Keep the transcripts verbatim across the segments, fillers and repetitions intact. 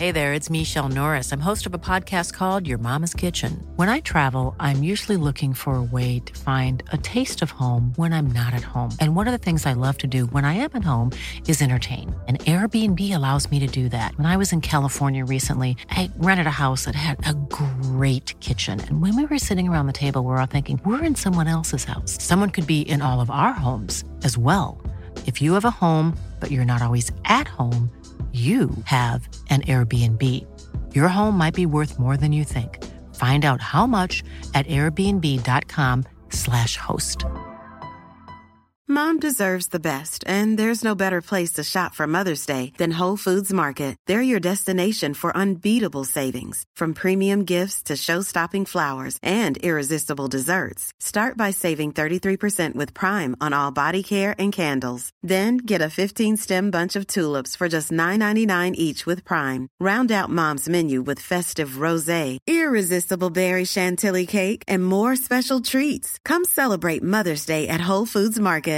Hey there, it's Michelle Norris. I'm host of a podcast called Your Mama's Kitchen. When I travel, I'm usually looking for a way to find a taste of home when I'm not at home. And one of the things I love to do when I am at home is entertain. And Airbnb allows me to do that. When I was in California recently, I rented a house that had a great kitchen. And when we were sitting around the table, we were all thinking, we're in someone else's house. Someone could be in all of our homes as well. If you have a home, but you're not always at home, you have an Airbnb. Your home might be worth more than you think. Find out how much at airbnb.com slash host. Mom deserves the best, and there's no better place to shop for Mother's Day than Whole Foods Market. They're your destination for unbeatable savings, from premium gifts to show-stopping flowers and irresistible desserts. Start by saving thirty-three percent with Prime on all body care and candles. Then get a fifteen-stem bunch of tulips for just nine ninety-nine each with Prime. Round out Mom's menu with festive rosé, irresistible berry chantilly cake, and more special treats. Come celebrate Mother's Day at Whole Foods Market.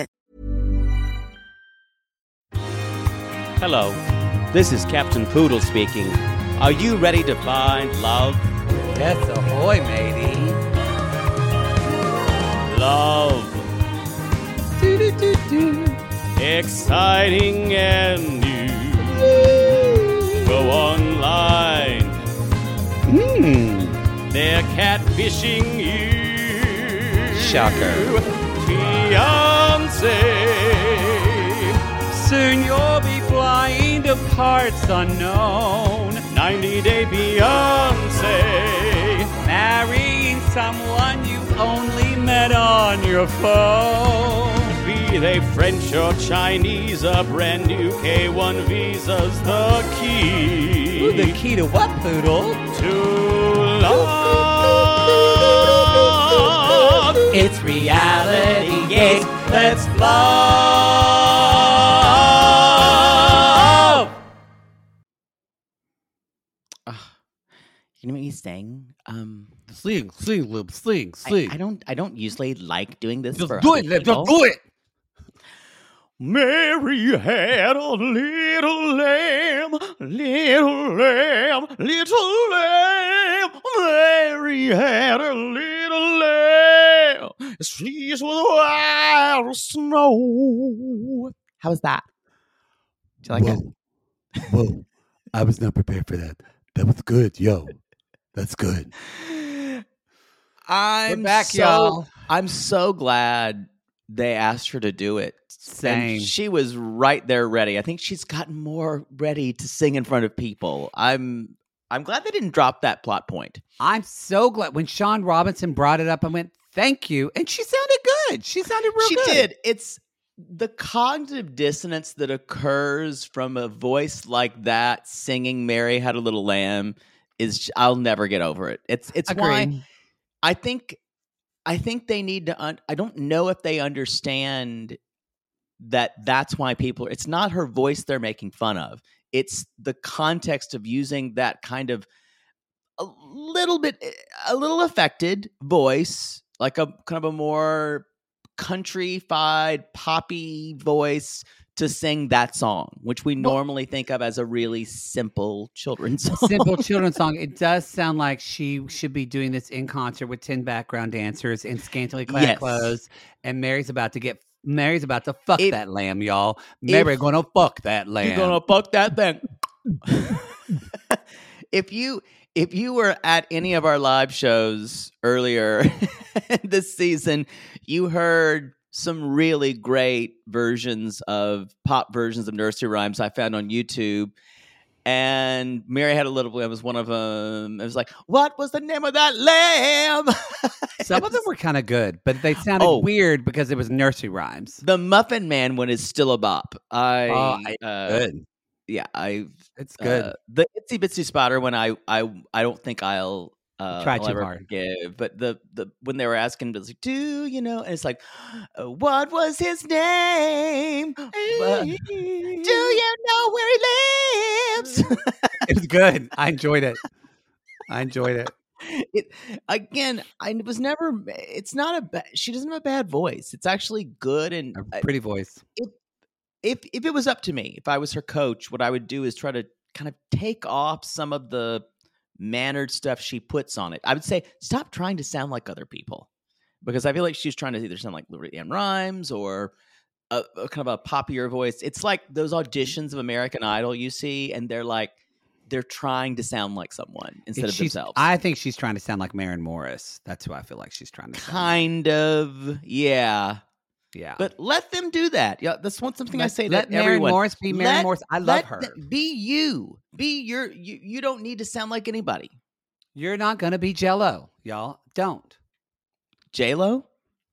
Hello, this is Captain Poodle speaking. Are you ready to find love? Yes, ahoy, matey. Love. Do-do-do-do. Exciting and new. Go online. Hmm. They're catfishing you. Shocker. Fiancé. Soon you'll be flying to parts unknown. ninety-day Beyonce. Marrying someone you've only met on your phone. Be they French or Chinese, a brand new K one visa's the key. Ooh, the key to what, Poodle? To love. It's reality, yes, let's love. Uh, you know what he's saying? Um, sling, sling, lib, sling, sling. I, I don't, I don't usually like doing this. Just for do other it, Lib, people. just do it. Mary had a little lamb, little lamb, little lamb. Mary had a little lamb, as fleece with wild snow. How was that? Do you like Whoa. it? Whoa. I was not prepared for that. That was good, yo. That's good. I'm We're back, so, y'all. I'm so glad they asked her to do it. Same. And she was right there ready. I think she's gotten more ready to sing in front of people. I'm I'm glad they didn't drop that plot point. I'm so glad when Sean Robinson brought it up, I went, thank you. And she sounded good. She sounded real she good. She did. It's the cognitive dissonance that occurs from a voice like that singing Mary Had a Little Lamb is I'll never get over it. It's it's Agreed. why I think I think they need to un- I don't know if they understand that that's why people it's not her voice they're making fun of. It's the context of using that kind of a little bit a little affected voice, like a kind of a more country-fied poppy voice to sing that song, which we normally think of as a really simple children's song. Simple children's song. It does sound like she should be doing this in concert with ten background dancers in scantily clad Yes. clothes. And Mary's about to get Mary's about to fuck If- that lamb, y'all. Mary's gonna fuck that lamb. You're gonna fuck that thing. if you if you were at any of our live shows earlier this season, you heard some really great versions of pop versions of nursery rhymes I found on YouTube. And Mary Had a Little Lamb was one of them. It was like, what was the name of that lamb? Some of them were kind of good, but they sounded Oh. weird because it was nursery rhymes. The Muffin Man one is still a bop. I, Oh, I- uh, Good. yeah, I It's good. Uh, the Itsy Bitsy Spider one, I, I, I don't think I'll, uh, Try I'll too ever hard. forgive. But the, the when they were asking, it was like, do you know? And it's like, uh, what was his name? Uh, do you know where he lives? It was good. I enjoyed it. I enjoyed it. it again. I was never. It's not a. Ba- she doesn't have a bad voice. It's actually good and A pretty voice. if if if it was up to me, if I was her coach, what I would do is try to kind of take off some of the mannered stuff she puts on it. I would say stop trying to sound like other people, because I feel like she's trying to either sound like Ann Rhymes or a, a kind of a poppier voice. It's like those auditions of American Idol you see, and they're like they're trying to sound like someone instead And of she's- themselves. I think she's trying to sound like Maren Morris. That's who I feel like she's trying to sound like. kind of, yeah. Yeah. But let them do that. Yeah, that's one something I Let- say let to Maren everyone. Morris be Maren Let- Morris. I love let her. th- be you. Be your. You, you don't need to sound like anybody. You're not going to be Jello, y'all. Don't. J Lo.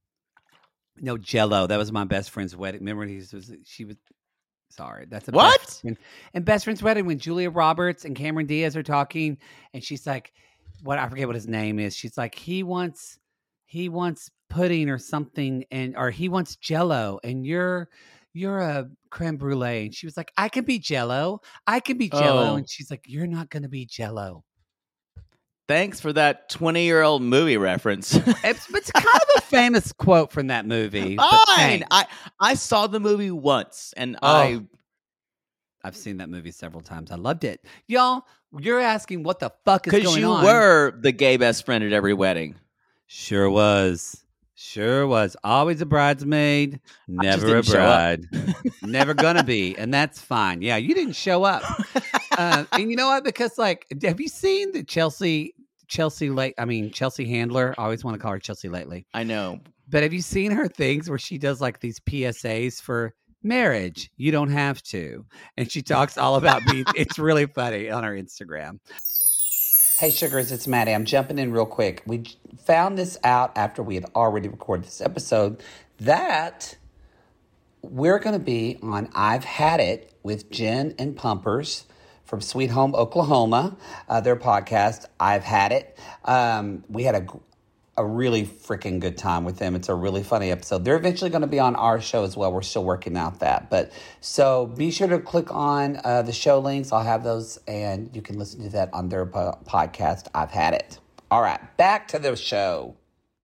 No, Jello. That was my best friend's wedding. Remember, he was, she was. Sorry, that's a What? Best friend, and best friend's wedding when Julia Roberts and Cameron Diaz are talking, and she's like, "What? I forget what his name is." She's like, "He wants, he wants pudding or something, and or he wants Jello, and you're, you're a creme brulee." And she was like, "I can be Jello. I can be Jello," Oh. and she's like, "You're not going to be Jello." Thanks for that twenty-year-old movie reference. It's, it's kind of a famous quote from that movie. but Fine. thanks. I I saw the movie once, and Oh. I I've seen that movie several times. I loved it. Y'all, you're asking what the fuck is because going you on. were the gay best friend at every wedding. Sure was. Sure was. Always a bridesmaid, I just never a didn't show up. bride. Never gonna be. And that's fine. Yeah, you didn't show up. uh, and you know what? Because, like, have you seen the Chelsea, Chelsea late? I mean, Chelsea Handler. I always want to call her Chelsea lately. I know. But have you seen her things where she does like these P S As for marriage? You don't have to. And she talks all about being, it's really funny on her Instagram. Hey, sugars, it's Maddie. I'm jumping in real quick. We j- found this out after we had already recorded this episode that we're going to be on I've Had It with Jen and Pumpers from Sweet Home, Oklahoma. Uh, their podcast, I've Had It. Um, we had a gr- a really freaking good time with them. It's a really funny episode. They're eventually going to be on our show as well. We're still working out that. But so be sure to click on uh, the show links. I'll have those, and you can listen to that on their po- podcast, I've Had It. All right, back to the show.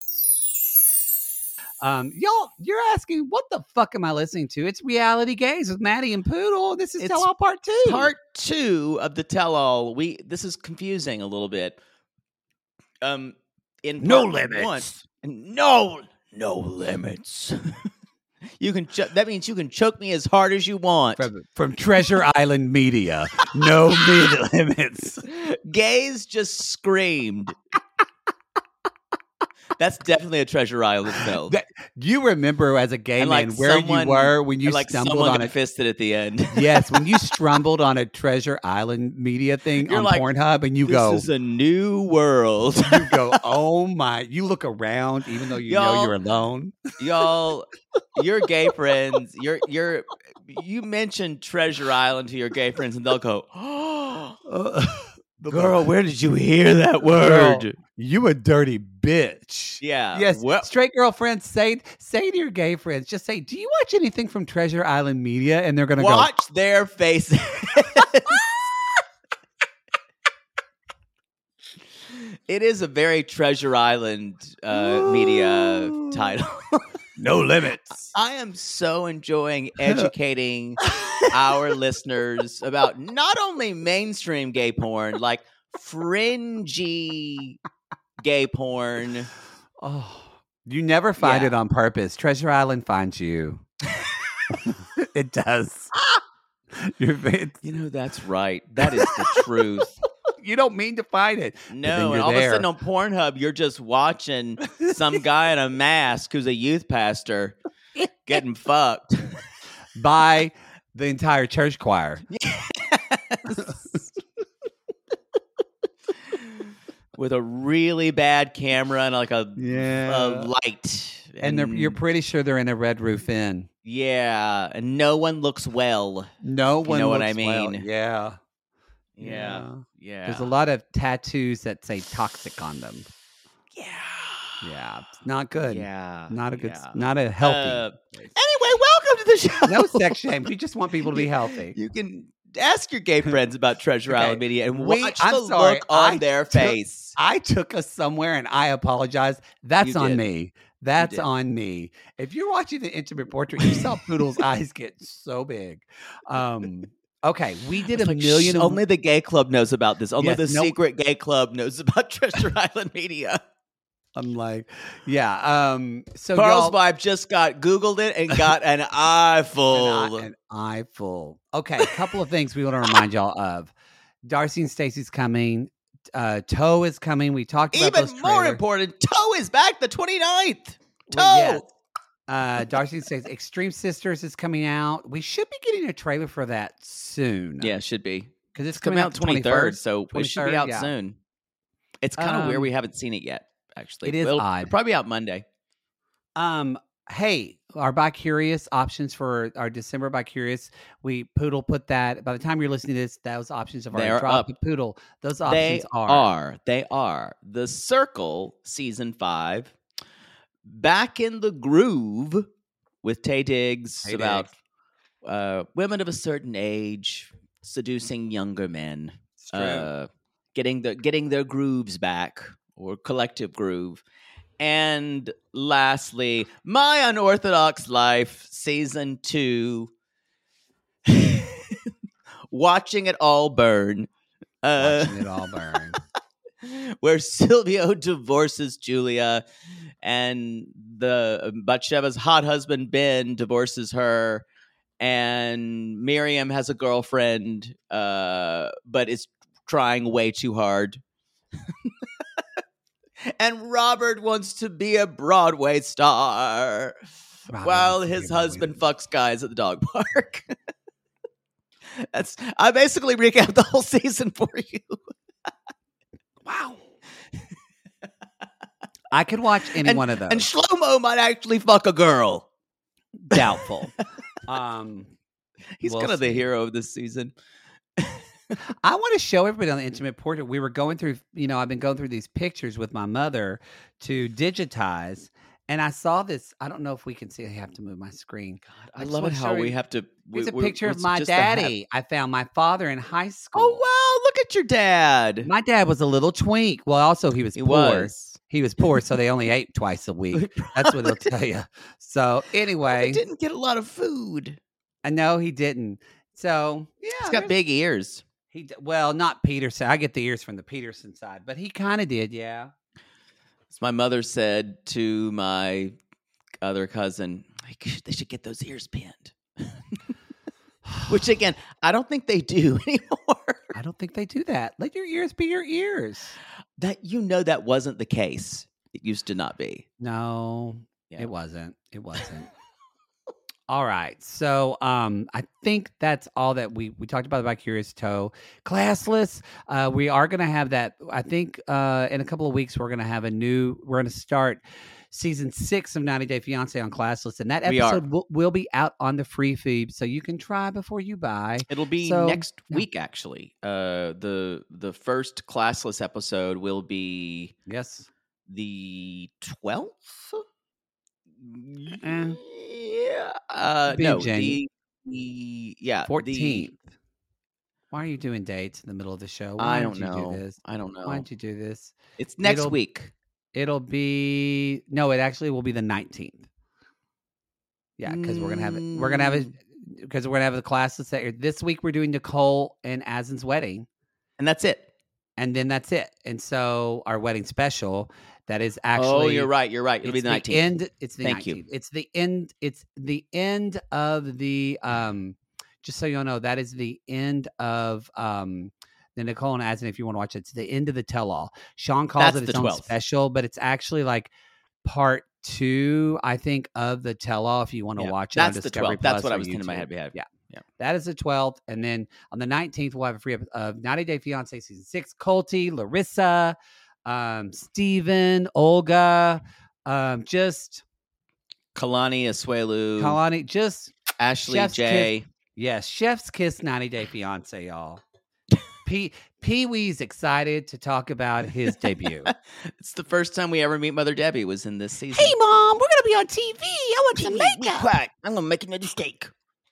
Um, y'all, you're asking, what the fuck am I listening to? It's Reality Gaze with Maddie and Poodle. This is It's Tell All Part Two. Part two of the tell-all. We this is confusing a little bit. Um, in No part limits. one- no, no limits. You can. Cho- that means you can choke me as hard as you want. from, from Treasure Island Media. No mid limits. Gaze just screamed. That's definitely a Treasure Island film. That, you remember as a gay And, man like, where someone- you were when you Or like stumbled someone on got a fisted at the end. yes, when you stumbled on a Treasure Island Media thing You're on like, Pornhub, and you this go, is a new world. you go, oh my! You look around, even though you know Y'all- you're alone. Y'all, your gay friends, your your you mentioned Treasure Island to your gay friends, and they'll go, Uh, "Girl, where did you hear that Girl, word?" you a dirty bitch. Yeah. Yes, Well, straight girlfriends say say to your gay friends, just say, "Do you watch anything from Treasure Island Media?" And they're gonna watch their faces. It is a very Treasure Island uh, media Ooh. title. go, "No limits." I am so enjoying educating our listeners about not only mainstream gay porn, like fringy gay porn. Oh, you never find Yeah. it on purpose. Treasure Island finds you. It does. You're, it's- You know, that's right. That is the truth. you don't mean to find it. but then No, and you're all there. of a sudden on Pornhub, you're just watching some guy in a mask who's a youth pastor getting fucked. by the entire church choir. With a really bad camera and like a, Yeah. a light. And they're, you're pretty sure they're in a Red Roof Inn. yeah, and no one looks well. No You one know what looks I well. mean. Yeah. Yeah, yeah. There's a lot of tattoos that say toxic on them. Yeah, Yeah. It's not good. yeah. Not a good, yeah. not a healthy. Uh, anyway, welcome to the show. no sex shame. We just want people to be healthy. You can ask your gay friends about Treasure Okay. Island Media and We- watch I'm the sorry, look on I their took- face. I took us somewhere and I apologize. That's You on did. me. That's did. on me. If you're watching the intimate portrait, you saw Poodle's eyes get so big. Um, Okay, we did a Like, million. shh, of, only the gay club knows about this. Only Yes, the no- secret gay club knows about Treasure Island Media. I'm like, yeah. Um. So Carl's y'all, wife just got Googled it and got an eyeful. An, eye, an eyeful. Okay, a couple of things we want to remind y'all of. Darcy and Stacey's coming. Uh, Toe is coming. We talked about Even those more trailers. important, Toe is back the twenty-ninth. Toe. Well, yes. Uh, Darcy and Stacey. Extreme Sisters is coming out. We should be getting a trailer for that soon. Yeah, it should be. because it's It's coming out the twenty-third, so it should be twenty-third, out yeah. soon. It's kind of Um, weird we haven't seen it yet, actually. it is It'll, odd. It'll probably be out Monday. Um, hey, our By Curious options for our December By Curious. We Poodle put that. By the time you're listening to this, those options have already They're dropped. up. But Poodle, those They options are. are. They are. The Circle, season five, Back in the Groove with Tay Diggs Tay about Diggs. uh, women of a certain age seducing younger men, It's true. uh, getting the getting their grooves back or collective groove. And lastly, My Unorthodox Life, season two, Watching It All Burn. Uh, Watching it all burn. where Silvio divorces Julia and the Bathsheba's hot husband Ben divorces her, and Miriam has a girlfriend uh, but is trying way too hard. And Robert wants to be a Broadway star Robert while wants to be his a Broadway husband star. fucks guys at the dog park. That's I basically recap the whole season for you. Wow. I could watch any and, one of those. And Shlomo might actually fuck a girl. Doubtful. um, He's We'll kind of the see. hero of this season. I want to show everybody on the Intimate Portrait. We were going through, you know, I've been going through these pictures with my mother to digitize, and I saw this. I don't know if we can see. I have to move my screen. I, I just love it wanna how show we you- have to. We, It's a we're- picture of it's my just a ha- daddy. I found my father in high school. Oh wow! Look at your dad. My dad was a little twink. Well, also he was he poor. was. He was poor, so they only ate twice a week. That's what they'll tell you. So He anyway, didn't get a lot of food. I know he didn't. So yeah, He's got there's- big ears. He d- well, not Peterson. I get the ears from the Peterson side, but he kind of did. Yeah. As my mother said to my other cousin, like, they should get those ears pinned. Which again, I don't think they do anymore. I don't think they do that. Let your ears be your ears. That you know that wasn't the case. It used to not be. No, Yeah. it wasn't. It wasn't. All right. So um I think that's all that we we talked about about Curious Toe. Classless. Uh we are gonna have that. I think uh in a couple of weeks we're gonna have a new we're gonna start season six of ninety Day Fiance on Classless. And that We are. episode will, will be out on the free feed. So you can try before you buy. It'll be So- next yeah. week, actually. Uh, the the first classless episode will be Yes. the twelfth. Eh. Yeah. Uh, Be no, Jan- the, the yeah the- fourteenth. Why are you doing dates in the middle of the show? Why I did don't you know. do this? I don't know. Why did you do this? It's next It'll- week. It'll be no, it actually will be the nineteenth. Yeah, because we're gonna have it. We're gonna have it because we're gonna have the classes that are, this week. We're doing Nicole and Asin's wedding, And that's it. and then that's it. And so our wedding special that is actually. oh, you're right. You're right. It'll be it's the the nineteenth. end. It's the Thank you. nineteenth. It's the end. It's the end of the. Um, just so you all know, that is the end of um the Nicole and Asin. If you want to watch it, it's the end of the tell-all. Sean calls That's it its the own twelfth. special, but it's actually like part two, I think, of the tell-all. If you want to Yeah, watch it, on that's the Discovery twelfth. That's Plus what I or was thinking in my YouTube. head. We have. Yeah. Yeah. That is the twelfth. And then on the nineteenth, we'll have a free episode of ninety Day Fiance season six. Colty, Larissa, um, Steven, Olga, um, just Kalani Asuelu, Kalani, just Ashley Chef's J. yes, Chef's Kiss ninety Day Fiance, y'all. P Pee Wee's excited to talk about his debut. It's the first time we ever meet Mother Debbie was in this season. Hey, Mom, we're gonna be on T V. I want some makeup. quiet. I'm gonna make another steak.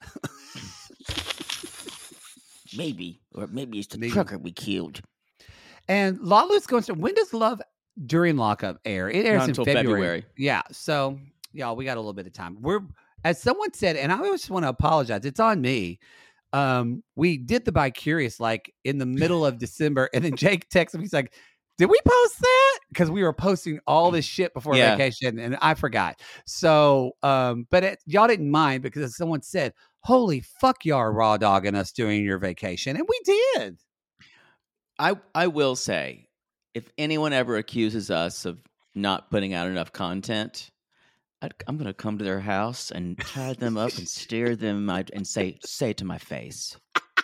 Maybe, or maybe it's the Maybe. trucker we killed. And Lalu's going to. When does Love during lockup air? It airs Not in until February. February. Yeah. So, y'all, we got a little bit of time. We're as someone said, and I always want to apologize. It's on me. um, we did the Bi Curious like in the middle of December, and then Jake texted me. He's like, "Did we post that?" Because we were posting all this shit before Yeah. vacation, and I forgot. So, um, but it, y'all didn't mind because someone said, "Holy fuck, y'all are raw dogging us during your vacation," and we did. I I will say, if anyone ever accuses us of not putting out enough content, I'd, I'm going to come to their house and tie them up and stare them out and say, say to my face,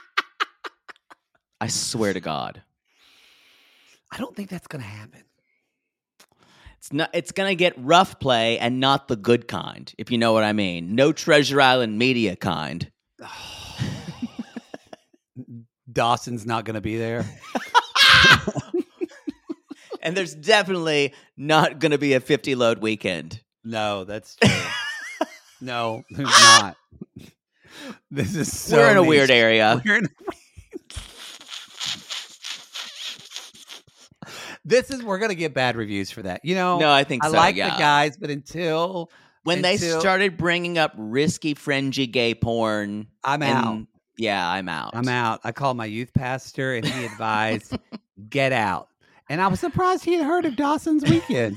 I swear to God. I don't think that's going to happen. It's not. It's going to get rough play and not the good kind, if you know what I mean. No Treasure Island media kind. Dawson's not going to be there. And there's definitely not going to be a fifty load weekend. No, that's true. No, there's not. This is so We're in a niche. weird area. We're in a This is we're gonna get bad reviews for that. You know, No, I think I so. like yeah. the guys, but until When they until- started bringing up risky, fringy gay porn, I'm and- out. Yeah, I'm out. I'm out. I called my youth pastor, and he advised, "Get out." And I was surprised he had heard of Dawson's Weekend.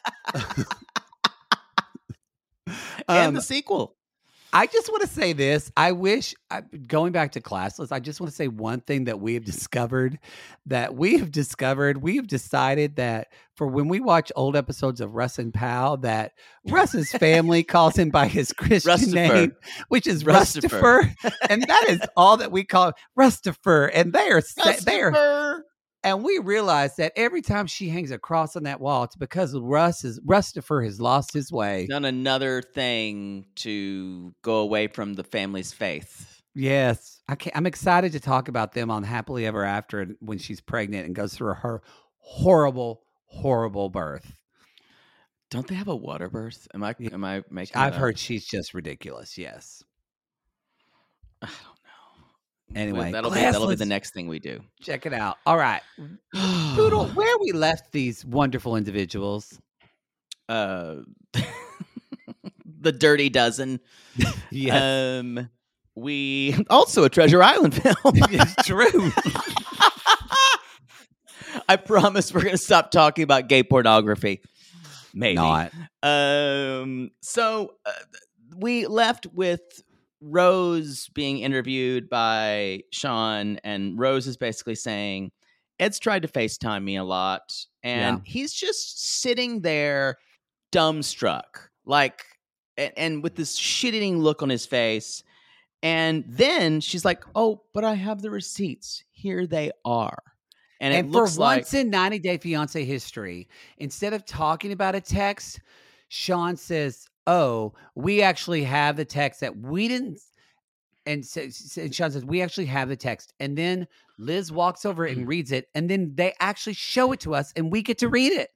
And Um, the sequel. I just want to say this. I wish, I, going back to classless, I just want to say one thing that we have discovered that we have discovered. We have decided that for when we watch old episodes of Russ and Pal, that Russ's family calls him by his Christian Rustifer. name, which is Rustifer. Rustifer. And that is all that we call Rustifer. And they are, sa- they are, Rustifer. and we realize that every time she hangs a cross on that wall, it's because Russ is Rustifer has lost his way. Done another thing to go away from the family's faith. Yes, I can't, I'm excited to talk about them on Happily Ever After when she's pregnant and goes through her horrible, horrible birth. Don't they have a water birth? Am I? Am I making? I've that up? heard she's just ridiculous. Yes. I don't know. Anyway, that'll be that'll be the classless. next thing we do. Check it out. All right, Poodle, where we left these wonderful individuals. Uh, the Dirty Dozen. Yes, Um, we also a Treasure Island film. it's true. I promise we're gonna stop talking about gay pornography. Maybe Not. Um. So uh, we left with Rose being interviewed by Sean, and Rose is basically saying, Ed's tried to FaceTime me a lot, and Yeah. he's just sitting there dumbstruck, like, and, and with this shit-eating look on his face. And then she's like, oh, but I have the receipts. Here they are. And, And, it for looks like once in ninety Day Fiancé history, instead of talking about a text, Sean says, "Oh, we actually have the text that we didn't." And, so, and Sean says, "We actually have the text." And then Liz walks over and reads it, and then they actually show it to us, and we get to read it.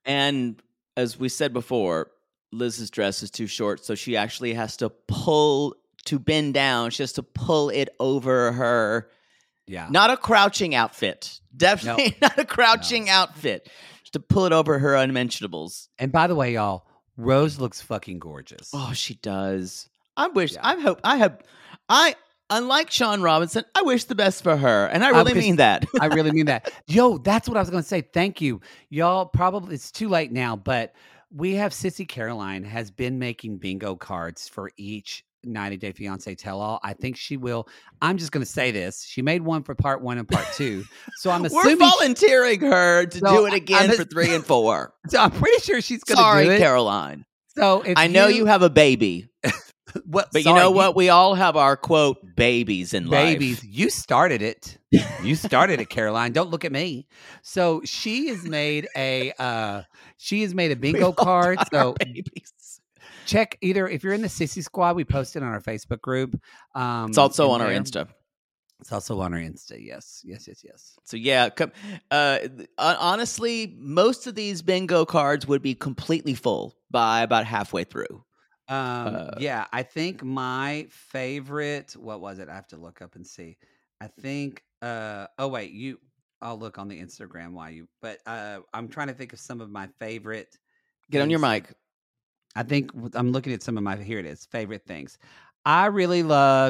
And as we said before, Liz's dress is too short, so she actually has to pull to bend down. She has to pull it over her. Yeah, Not a crouching outfit. Definitely not a crouching outfit. Just to pull it over her unmentionables. And by the way, y'all, Rose looks fucking gorgeous. Oh, she does. I wish. Yeah. I hope. I have. I unlike Sean Robinson. I wish the best for her, and I I really wish- mean that. I really mean that. Yo, that's what I was going to say. Thank you. Y'all probably, it's too late now, but we have Sissy Caroline has been making bingo cards for each ninety Day Fiancé tell all. I think she will. I'm just going to say this. She made one for part one and part two. So I'm We're assuming, she- volunteering her to So, do it I- again I'm for ass- three and four. so I'm pretty sure she's going to Sorry, do it. Caroline. So if I know you, have a baby, what, but sorry, you know what? We all have our quote babies in Babies, life. you started it. You started it, Caroline. Don't look at me. So she has made a uh she has made a We bingo all card. got So our babies. check either if you're in the Sissy Squad, we posted on our Facebook group. Um It's also in on our there. Insta. It's also on our Insta. Yes, yes, yes, yes. So yeah, come, uh, th- uh, honestly, most of these bingo cards would be completely full by about halfway through. Um, Uh, yeah, I think my favorite. What was it? I have to look up and see. I think. Uh, oh wait, you. I'll look on the Instagram while you. But uh, I'm trying to think of some of my favorite. Get on your things. mic. I think w- I'm looking at some of my. Here it is. Favorite things. I really loved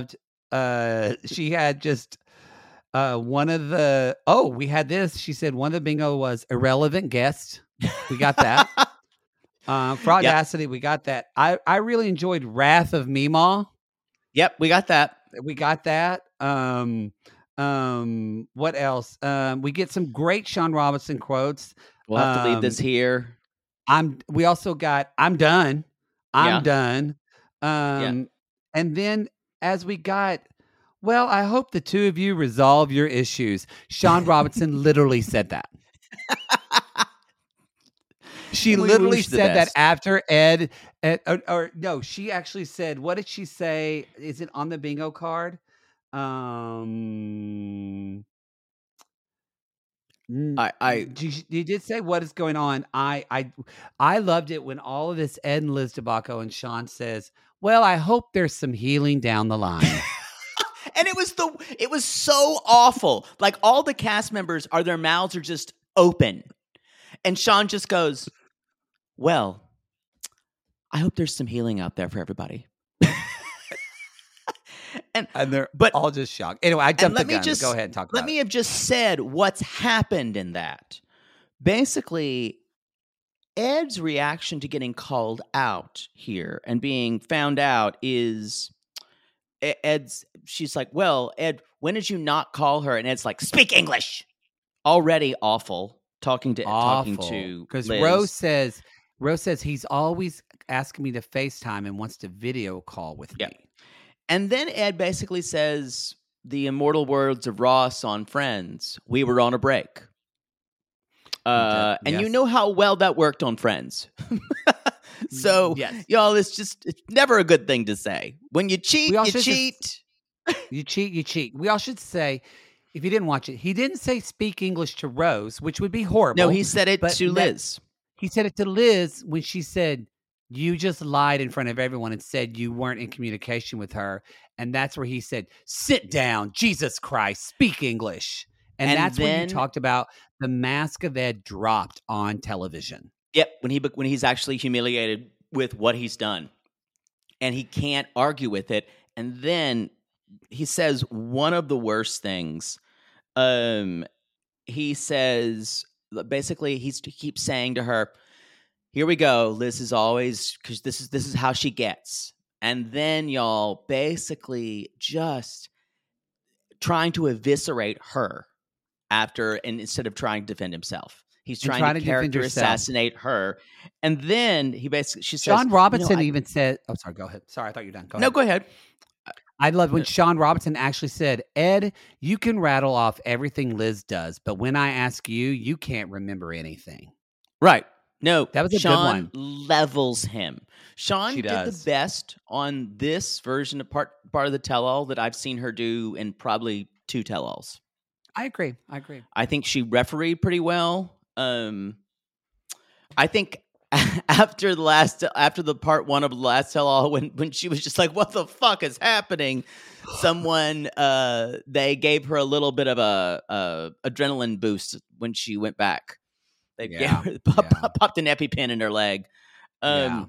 uh, she had just uh, one of the. Oh, we had this. She said one of the bingo was irrelevant guest. We got that. uh, Fraudacity, yep. We got that. I I really enjoyed Wrath of Meemaw. Yep, we got that. We got that. Um, um, what else? Um, we get some great Sean Robinson quotes. We'll have um, to leave this here. I'm. We also got. I'm done. I'm yeah. done. Um, yeah. And then as we got, well, I hope the two of you resolve your issues. Sean Robinson literally said that. She we literally said that after Ed, Ed or, or no, she actually said, what did she say? Is it on the bingo card? Um, I, I, you, you did say what is going on. I, I, I loved it when all of this Ed and Liz DeBacco and Sean says, well, I hope there's some healing down the line. And it was the, it was so awful. Like all the cast members are, their mouths are just open. And Sean just goes, well, I hope there's some healing out there for everybody. and, and they're but, all just shocked. Anyway, I jumped let the me gun. Just, Go ahead and talk let about me it. have just said what's happened in that. Basically, Ed's reaction to getting called out here and being found out is Ed's, she's like, well, Ed, when did you not call her? And Ed's like, speak English. Already awful. Talking to Awful. talking to because Liz. Rose says Rose says he's always asking me to FaceTime and wants to video call with yep. me. And then Ed basically says the immortal words of Ross on Friends: "We were on a break." Uh, and yes. you know how well that worked on Friends. so, yes. y'all, it's just it's never a good thing to say. When you cheat, you cheat. Just, you cheat, you cheat. We all should say. If you didn't watch it, he didn't say speak English to Rose, which would be horrible. No, he said it to Liz. That, he said it to Liz when she said, you just lied in front of everyone and said you weren't in communication with her. And that's where he said, sit down, Jesus Christ, speak English. And, and that's then, when you talked about the Mask of Ed dropped on television. Yep, when he when he's actually humiliated with what he's done. And he can't argue with it. And then he says one of the worst things. Um, he says, basically, he's, he keeps saying to her, here we go. Liz is always, because this is, this is how she gets. And then y'all basically just trying to eviscerate her after, and instead of trying to defend himself. He's trying, trying to, to character assassinate her. And then he basically, she says, Sean Robinson you know, I, even said, oh, sorry, go ahead. Sorry, I thought you were done. Go no, ahead. go ahead. I love when Sean Robinson actually said, Ed, you can rattle off everything Liz does, but when I ask you, you can't remember anything. Right. No, that was a Sean good one. Levels him. Sean she did does. the best on this version of part, part of the tell-all that I've seen her do in probably two tell-alls. I agree. I agree. I think she refereed pretty well. Um, I think after the last, after the part one of the last tell-all, when when she was just like, "What the fuck is happening?" Someone, uh, they gave her a little bit of a, a adrenaline boost when she went back. They yeah. gave her, pop, yeah. pop, popped an EpiPen in her leg, um, yeah.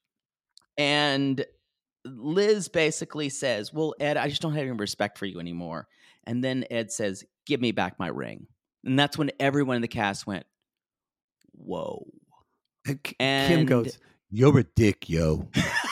and Liz basically says, "Well, Ed, I just don't have any respect for you anymore." And then Ed says, "Give me back my ring." And that's when everyone in the cast went, "Whoa." And Kim goes, "You're a dick, yo."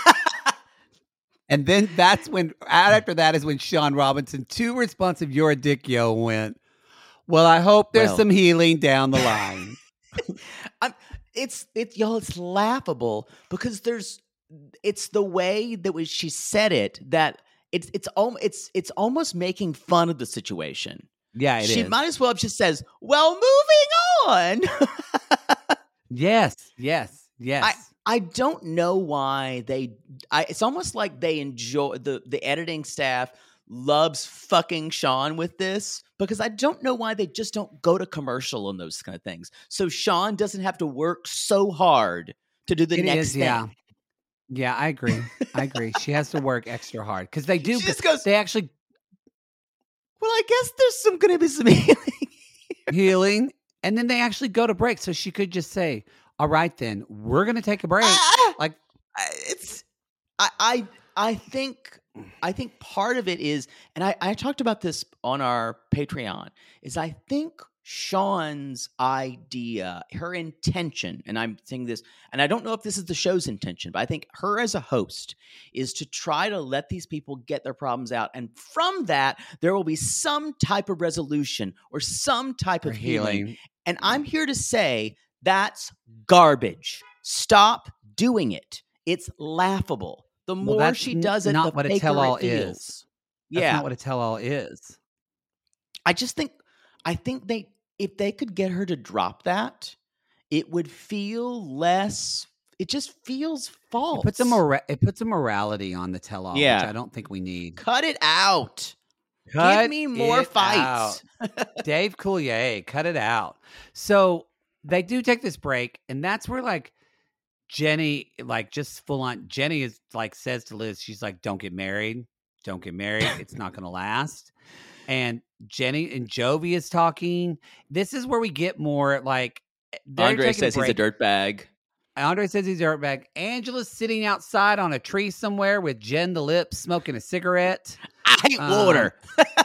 And then that's when, after that is when Sean Robinson, too responsive, "You're a dick, yo," went, well, I hope there's well, some healing down the line. I'm, it's, it, y'all, it's laughable because there's, it's the way that was, she said it that it's, it's, it's, it's almost making fun of the situation. Yeah, it she is. might as well have just says, well, moving on. Yes, yes, yes. I, I don't know why they. I, it's almost like they enjoy the the editing staff loves fucking Sean with this because I don't know why they just don't go to commercial on those kind of things. So Sean doesn't have to work so hard to do the it next is, thing. Yeah, yeah, I agree. I agree. She has to work extra hard because they do. She just goes. They actually. Well, I guess there's some going to be some healing. Healing. And then they actually go to break. So she could just say, all right, then we're going to take a break. Uh, like it's, I, I, I think I think part of it is, and I, I talked about this on our Patreon, is I think Sean's idea, her intention, and I'm saying this, and I don't know if this is the show's intention, but I think her as a host is to try to let these people get their problems out. And from that, there will be some type of resolution or some type Or of healing. healing. And I'm here to say that's garbage. Stop doing it. It's laughable. The Well, more that's she n- does it, not the what a faker tell-all it feels. is. Yeah. That's not what a tell-all is. I just think, I think they, if they could get her to drop that, it would feel less, it just feels false. It puts a mora- it puts a morality on the tell-all, Yeah. which I don't think we need. Cut it out. Cut Give me more it fights. out. Dave Coulier, cut it out. So they do take this break, and that's where like Jenny, like just full on, Jenny is like says to Liz, she's like, "Don't get married, don't get married. It's not going to last." And Jenny and Jovi is talking. This is where we get more like they're Andre taking says he's a break. dirtbag. Andre says he's a dirtbag. Angela's sitting outside on a tree somewhere with Jen the Lips smoking a cigarette. I hate Um, water.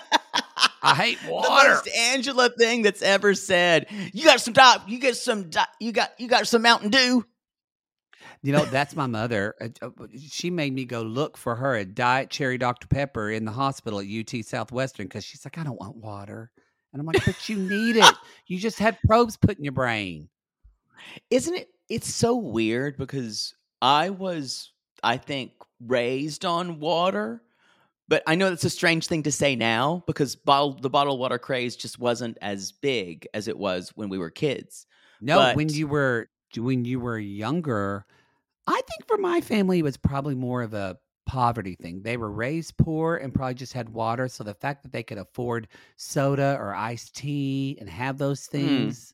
I hate The water. most Angela thing that's ever said. You got some di- you get some di- you got you got some Mountain Dew. You know, that's my mother. Uh, uh, She made me go look for her a Diet Cherry Doctor Pepper in the hospital at U T Southwestern because she's like, I don't want water. And I'm like, but you need it. You just had probes put in your brain. Isn't it? It's so weird because I was, I think, raised on water, but I know that's a strange thing to say now because bottle, the bottled water craze just wasn't as big as it was when we were kids. No, But- when you were when you were younger, I think for my family it was probably more of a poverty thing. They were raised poor and probably just had water. So the fact that they could afford soda or iced tea and have those things.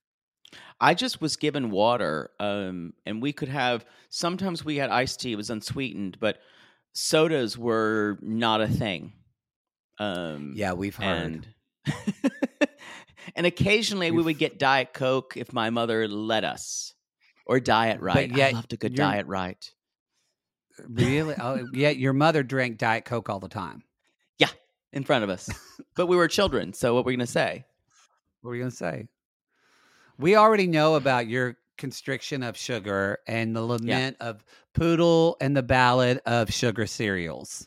I just was given water, um, and we could have. Sometimes we had iced tea; it was unsweetened, but sodas were not a thing. Um, Yeah, we've heard. and and occasionally we We've- would get Diet Coke if my mother let us, or Diet Right. I yet loved a good you're- Diet Right. Really? Oh, yeah. Your mother drank Diet Coke all the time. Yeah, in front of us, but we were children. So what were we gonna say? What were you going to say? We already know about your constriction of sugar and the lament of Poodle and the ballad of sugar cereals.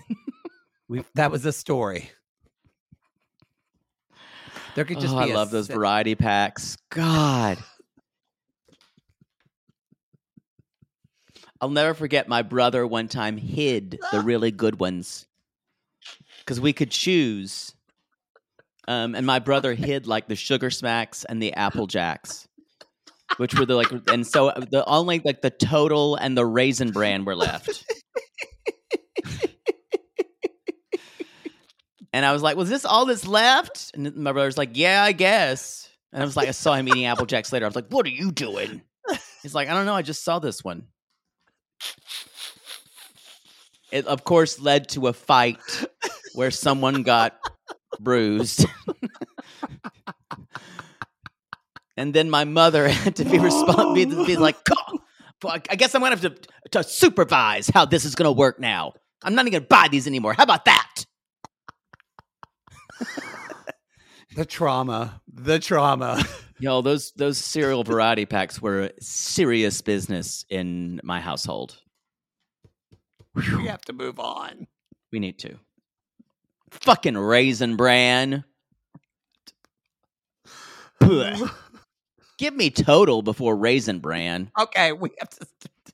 we That was a story. There could just oh, be I a love those se- variety packs. God. I'll never forget my brother one time hid the really good ones because we could choose. Um, and my brother hid like the Sugar Smacks and the Apple Jacks, which were the like, and so the only like the Total and the Raisin Bran were left. And I was like, "Was this all that's left?" And my brother's like, "Yeah, I guess." And I was like, I saw him eating Apple Jacks later. I was like, "What are you doing?" He's like, "I don't know. I just saw this one." It, of course, led to a fight where someone got bruised. And then my mother had to be respond be, be like, "Oh, I guess I'm going to have to, to supervise how this is going to work now. I'm not even going to buy these anymore. How about that?" The trauma. The trauma. Yo, those those cereal variety packs were serious business in my household. We have to move on. We need to. Fucking Raisin Bran. Ugh. Give me Total before Raisin Bran. Okay, we have to.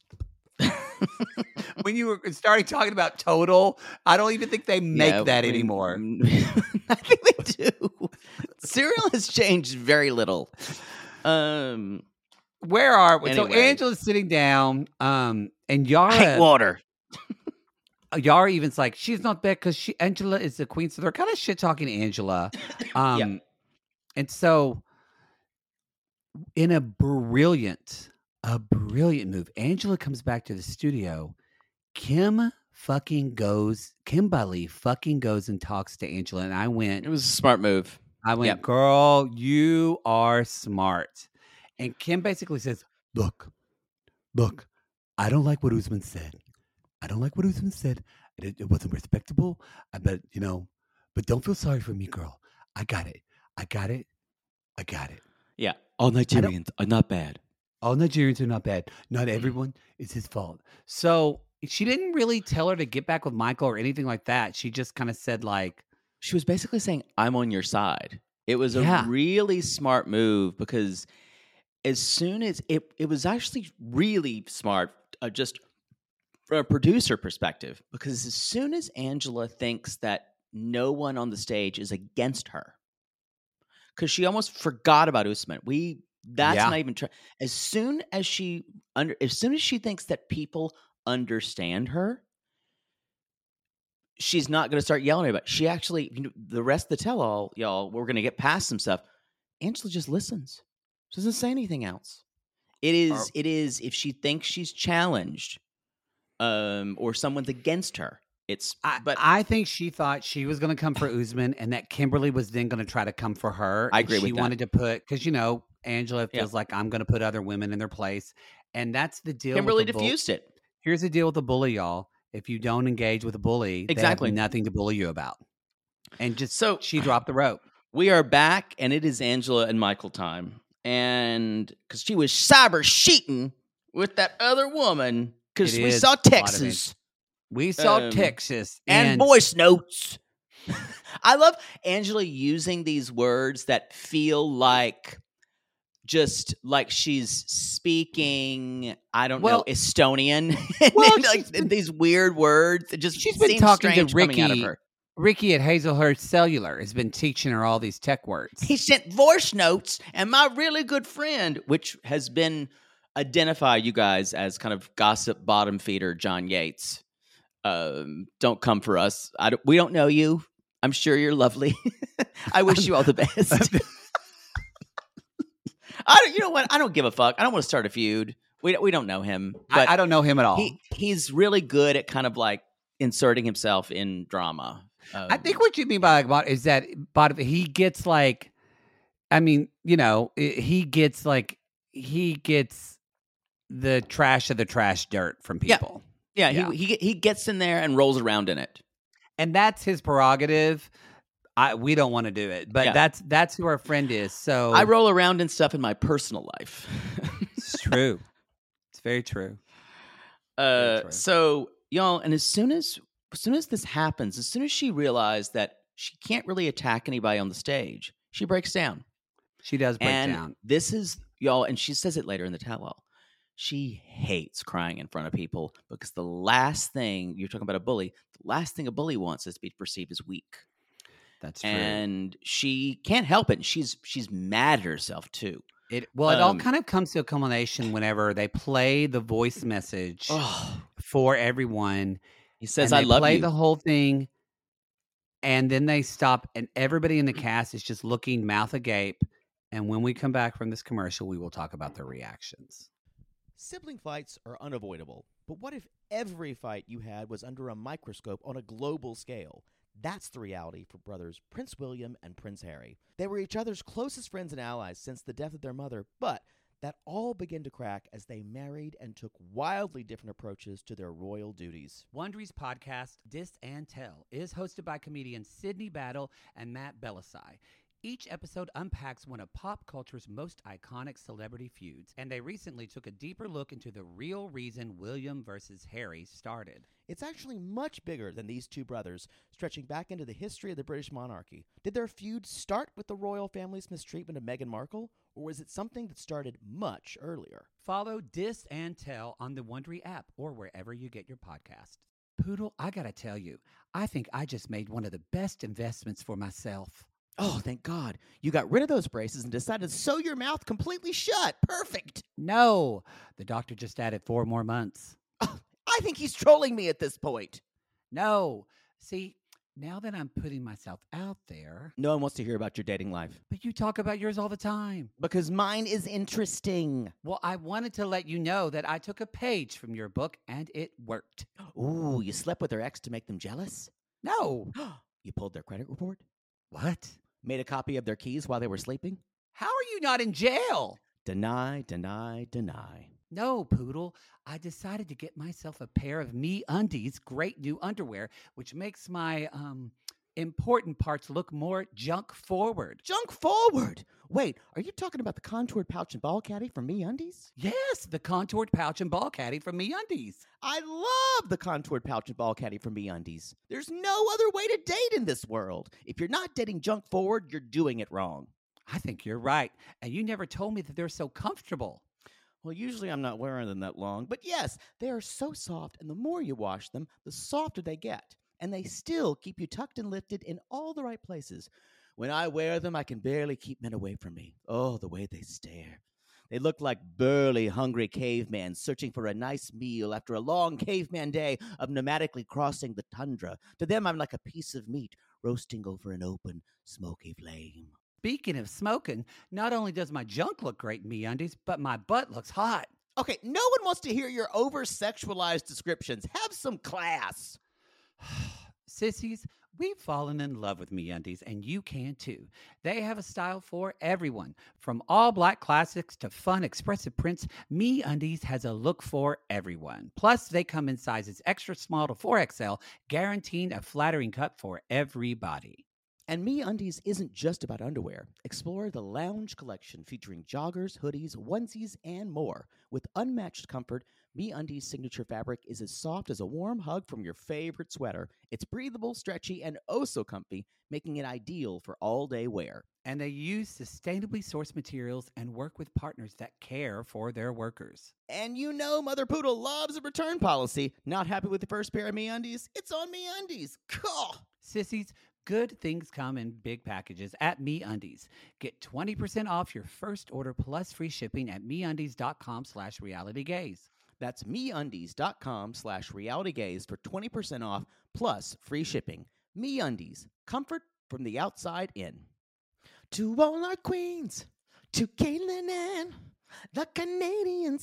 When you were starting talking about Total, I don't even think they make Yeah, that we- anymore. I think they do. Cereal has changed very little. Um, Where are we? So Anyway. Angela's sitting down, um, and Yara. I hate water. Yara even's like, she's not bad because she Angela is the queen, so they're kind of shit talking Angela. Um, Yeah. and so in a brilliant, a brilliant move, Angela comes back to the studio. Kim fucking goes, Kimberly fucking goes and talks to Angela, and I went, It was a smart move. I went, Yep. girl, you are smart. And Kim basically says, Look, look, I don't like what Usman said. I don't like what Usman said. and it, it wasn't respectable. I bet, you know, but don't feel sorry for me, girl. I got it. I got it. I got it. Yeah. All Nigerians are not bad. All Nigerians are not bad. Not everyone is his fault. So she didn't really tell her to get back with Michael or anything like that. She just kind of said like, She was basically saying, I'm on your side. It was a Yeah. really smart move because as soon as it, it was actually really smart, uh, just from a producer perspective, because as soon as Angela thinks that no one on the stage is against her, because she almost forgot about Usman. We that's Yeah. not even try. As soon as she under, as soon as she thinks that people understand her, she's not going to start yelling about it. She actually, you know, the rest of the tell-all, y'all, we're going to get past some stuff. Angela just listens. She doesn't say anything else. It is, Or- it is, if she thinks she's challenged um, or someone's against her, it's, I, but I think she thought she was going to come for Usman and that Kimberly was then going to try to come for her. I and agree She with that. wanted to put, because, you know, Angela Yeah. feels like I'm going to put other women in their place. And that's the deal. Kimberly with the bull- diffused it. Here's the deal with the bully, y'all. If you don't engage with a bully, Exactly. they have nothing to bully you about. And just So- she dropped the rope. We are back, and it is Angela and Michael time. And because she was cyber cheating with that other woman, because It we is saw a lot of Texas We saw Um, Texas and, voice notes. I love Angela using these words that feel like just like she's speaking, I don't Well- know, Estonian. Well, like she's been- these weird words. It just She's been seems talking to strange coming out of Ricky. her. Ricky at Hazelhurst Cellular has been teaching her all these tech words. He sent voice notes, and my really good friend, which has been identified, you guys, as kind of gossip bottom feeder John Yates. Um, don't come for us. I don't, we don't know you. I'm sure you're lovely. I wish you all the best. I don't, you know what? I don't give a fuck. I don't want to start a feud. We we don't know him, but I, I don't know him at all. he he's really good at kind of like inserting himself in drama. Um, I think what you mean by like bot is that bot he gets like, I mean, you know, i- he gets like he gets the trash of the trash dirt from Yeah. people, yeah, yeah. he he he gets in there and rolls around in it. and that's his prerogative. I we don't want to do it, but Yeah. that's that's who our friend is. So I roll around in stuff in my personal life. it's true. It's very true. Uh, true. so y'all, and as soon as as soon as this happens, as soon as she realized that she can't really attack anybody on the stage, she breaks down. She does break and down. this is y'all, and she says it later in the tell-all. She hates crying in front of people because the last thing you're talking about a bully, the last thing a bully wants is to be perceived as weak. That's true. And she can't help it. She's she's mad at herself too. It well, it all um, kind of comes to a culmination whenever they play the voice message Oh, for everyone. he says, and "I they love play you." the whole thing, and then they stop, and everybody in the cast is just looking mouth agape. And when we come back from this commercial, we will talk about their reactions. Sibling fights are unavoidable, but what if every fight you had was under a microscope on a global scale? That's the reality for brothers Prince William and Prince Harry. They were each other's closest friends and allies since the death of their mother, but that all began to crack as they married and took wildly different approaches to their royal duties. Wondery's podcast, Dis and Tell, is hosted by comedians Sydney Battle and Matt Belisai. Each episode unpacks one of pop culture's most iconic celebrity feuds, and they recently took a deeper look into the real reason William versus Harry started. It's actually much bigger than these two brothers, stretching back into the history of the British monarchy. Did their feud start with the royal family's mistreatment of Meghan Markle, or was it something that started much earlier? Follow Dis and Tell on the Wondery app or wherever you get your podcast. Poodle, I gotta tell you, I think I just made one of the best investments for myself. Oh, thank God. You got rid of those braces and decided to sew your mouth completely shut. Perfect. No, the doctor just added four more months. Oh, I think he's trolling me at this point. No, see, now that I'm putting myself out there, No one wants to hear about your dating life. but you talk about yours all the time. Because mine is interesting. Well, I wanted to let you know that I took a page from your book and it worked. Ooh, you slept with their ex to make them jealous? No. You pulled their credit report? What? Made a copy of their keys while they were sleeping? How are you not in jail? Deny, deny, deny. No, Poodle. I decided to get myself a pair of MeUndies great new underwear, which makes my um important parts look more junk forward. Junk forward. Wait, are you talking about the contoured pouch and ball caddy from MeUndies? Yes, the contoured pouch and ball caddy from MeUndies. I love the contoured pouch and ball caddy from MeUndies. There's no other way to date in this world. If you're not dating junk forward, you're doing it wrong. I think you're right. And you never told me that they're so comfortable. Well, usually I'm not wearing them that long, but yes, they are so soft, and the more you wash them, the softer they get. And they still keep you tucked and lifted in all the right places. When I wear them, I can barely keep men away from me. Oh, the way they stare. They look like burly, hungry cavemen searching for a nice meal after a long caveman day of nomadically crossing the tundra. To them, I'm like a piece of meat roasting over an open, smoky flame. Speaking of smoking, not only does my junk look great in MeUndies, but my butt looks hot. Okay, no one wants to hear your over-sexualized descriptions. Have some class. Sissies, we've fallen in love with MeUndies, and you can too. They have a style for everyone. From all black classics to fun, expressive prints, MeUndies has a look for everyone. Plus, they come in sizes extra small to four X L, guaranteeing a flattering cut for everybody. And MeUndies isn't just about underwear. Explore the Lounge collection featuring joggers, hoodies, onesies, and more. With unmatched comfort, MeUndies' signature fabric is as soft as a warm hug from your favorite sweater. It's breathable, stretchy, and oh so comfy, making it ideal for all-day wear. And they use sustainably sourced materials and work with partners that care for their workers. And you know Mother Poodle loves a return policy. Not happy with the first pair of MeUndies? It's on MeUndies. Cool. Sissies, good things come in big packages at MeUndies. Get twenty percent off your first order plus free shipping at MeUndies.com slash realitygaze. That's MeUndies.com slash realitygaze for twenty percent off plus free shipping. MeUndies, comfort from the outside in. To all our queens, to Caitlin and the Canadian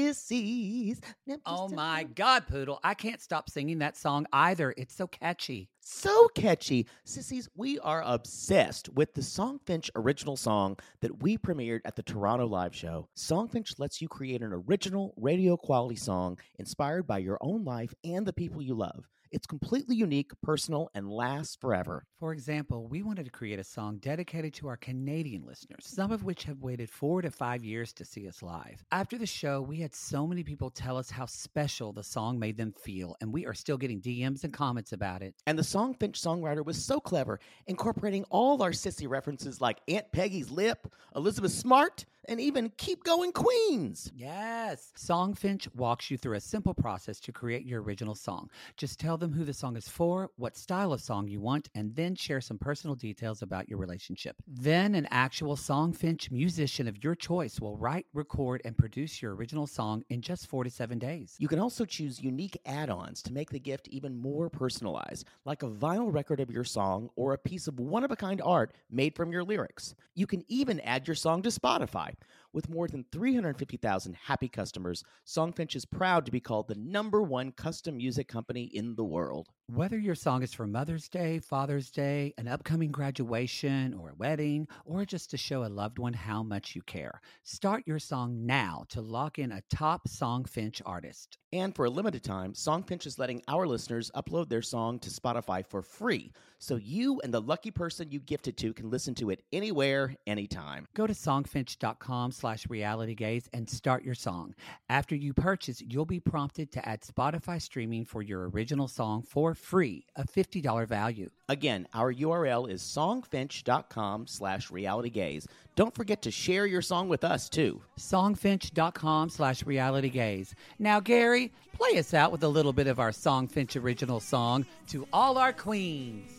sissies. Oh my God, Poodle. I can't stop singing that song either. It's so catchy. So catchy. Sissies, we are obsessed with the Songfinch original song that we premiered at the Toronto Live Show. Songfinch lets you create an original radio quality song inspired by your own life and the people you love. It's completely unique, personal, and lasts forever. For example, we wanted to create a song dedicated to our Canadian listeners, some of which have waited four to five years to see us live. After the show, we had so many people tell us how special the song made them feel, and we are still getting D Ms and comments about it. And the Songfinch songwriter was so clever, incorporating all our sissy references like Aunt Peggy's Lip, Elizabeth Smart, and even Keep Going Queens. Yes. Songfinch walks you through a simple process to create your original song. Just tell them who the song is for, what style of song you want, and then share some personal details about your relationship. Then an actual Songfinch musician of your choice will write, record, and produce your original song in just four to seven days. You can also choose unique add-ons to make the gift even more personalized, like a vinyl record of your song or a piece of one-of-a-kind art made from your lyrics. You can even add your song to Spotify. With more than three hundred fifty thousand happy customers, Songfinch is proud to be called the number one custom music company in the world. Whether your song is for Mother's Day, Father's Day, an upcoming graduation, or a wedding, or just to show a loved one how much you care, start your song now to lock in a top Songfinch artist. And for a limited time, Songfinch is letting our listeners upload their song to Spotify for free, so you and the lucky person you gifted to can listen to it anywhere, anytime. Go to songfinch.com slash realitygaze and start your song. After you purchase, you'll be prompted to add Spotify streaming for your original song for free, a fifty dollars value. Again, our U R L is songfinch.com slash realitygaze. Don't forget to share your song with us, too. Songfinch.com slash realitygaze. Now, Gary, play us out with a little bit of our Songfinch original song, To All Our Queens.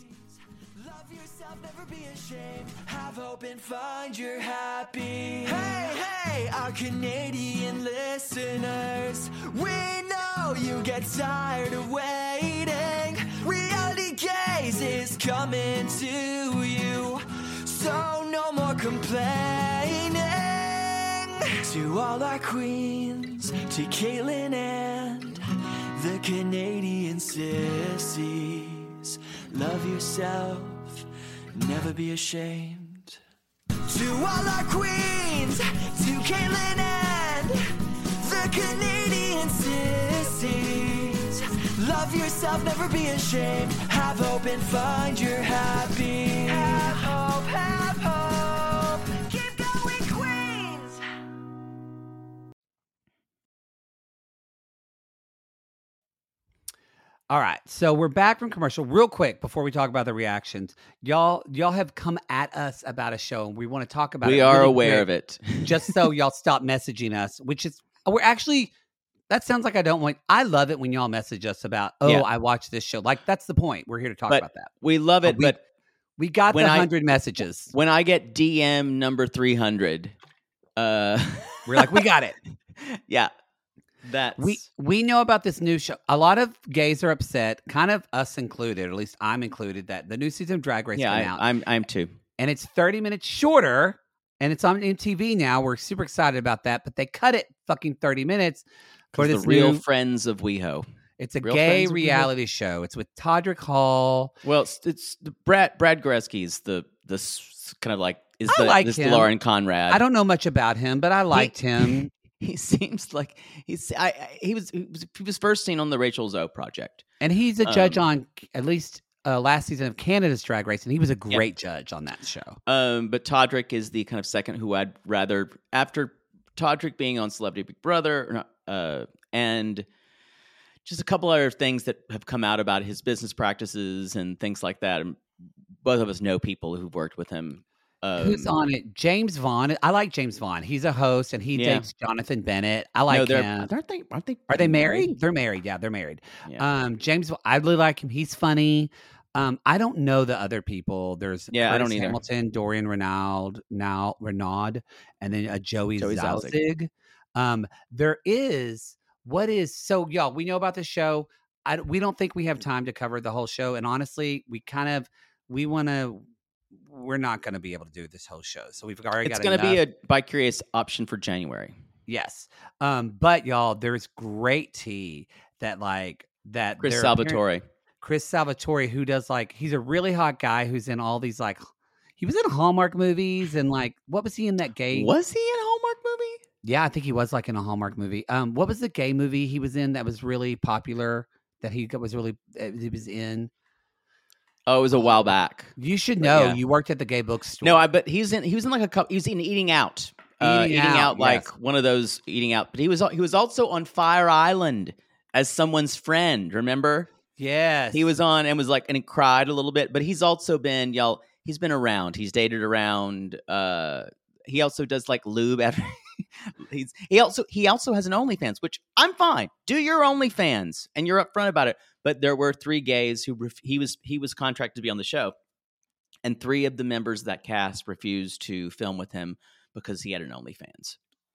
Love yourself, never be ashamed. Have hope and find your happy. Hey, hey, our Canadian listeners. We know you get tired of waiting. Reality Gaze is coming to you. So no more complaining. To all our queens, to Caitlin and the Canadian sissies. Love yourself, never be ashamed. To all our queens, to Caitlin and the Canadian sissies. Love yourself, never be ashamed. Have hope and find your happy. Have hope, have hope. Keep going, Queens. All right, so we're back from commercial. Real quick before we talk about the reactions, y'all, y'all have come at us about a show, and we want to talk about it. We are really aware quick, of it. just so y'all stop messaging us. Which is, we're actually. That sounds like I don't want. I love it when y'all message us about. Oh, Yeah. I watched this show. Like that's the point. We're here to talk But about that. we love it, we- but We got when the I- hundred messages. when I get D M number three hundred, uh, We're like, we got it. yeah, that's We we know about this new show. A lot of gays are upset, kind of us included, or at least I'm included, that the new season of Drag Race yeah, came out. I, I'm I'm too. and it's thirty minutes shorter, and it's on M T V now. We're super excited about that, but they cut it fucking thirty minutes for For this the real new. friends of WeHo. It's a Real gay Friends of WeHo. reality show. It's with Todrick Hall. Well, it's, it's the Brad Brad Goreski's the the s- kind of like is I the like this him. Lauren Conrad. I don't know much about him, but I liked him. He seems like he's I, I he was he was he was first seen on the Rachel Zoe project. And he's a judge Um, on at least uh, last season of Canada's Drag Race, and he was a great judge on that show. Um, but Todrick is the kind of second who I'd rather after Todrick being on Celebrity Big Brother, uh, and just a couple other things that have come out about his business practices and things like that. And both of us know people who've worked with him. Um, Who's on it? James Vaughn. I like James Vaughn. He's a host, and he Yeah. dates Jonathan Bennett. I no, like they're, him. aren't they? Aren't they? Are they married? They're married. Yeah, they're married. Yeah. Um, James, I really like him. He's funny. Um, I don't know the other people. There's Yeah, I Curtis don't either. Hamilton, Dorian Renaud, now Renaud, and then uh, Joey, Joey Zauzig. Zauzig. Um, there is what is so y'all. We know about the show. I we don't think we have time to cover the whole show, and honestly, we kind of we want to. We're not going to be able to do this whole show, so we've already It's got. going to be enough- a By Curious option for January. Yes. Um, but y'all, there's great tea that like that Chris they're Salvatore. apparent- Chris Salvatore, who does like he's a really hot guy who's in all these like he was in Hallmark movies and like what was he in that gay Was he in a Hallmark movie? Yeah, I think he was like in a Hallmark movie. Um, what was the gay movie he was in that was really popular that he was really uh, he was in? Oh, it was a while back. You should But know. yeah. You worked at the gay bookstore. No, I but he's in. He was in like a couple. He was in Eating Out. Uh, Eating eating Out, out, like yes. one of those eating out. But he was he was also on Fire Island as someone's friend. Remember? yes, He was on and was like and he cried a little bit. But he's also been y'all. He's been around. He's dated around. Uh, he also does like lube after. he's he also he also has an OnlyFans, which I'm fine. Do your OnlyFans, and you're upfront about it. But there were three gays who ref- he was he was contracted to be on the show, and three of the members of that cast refused to film with him because he had an OnlyFans.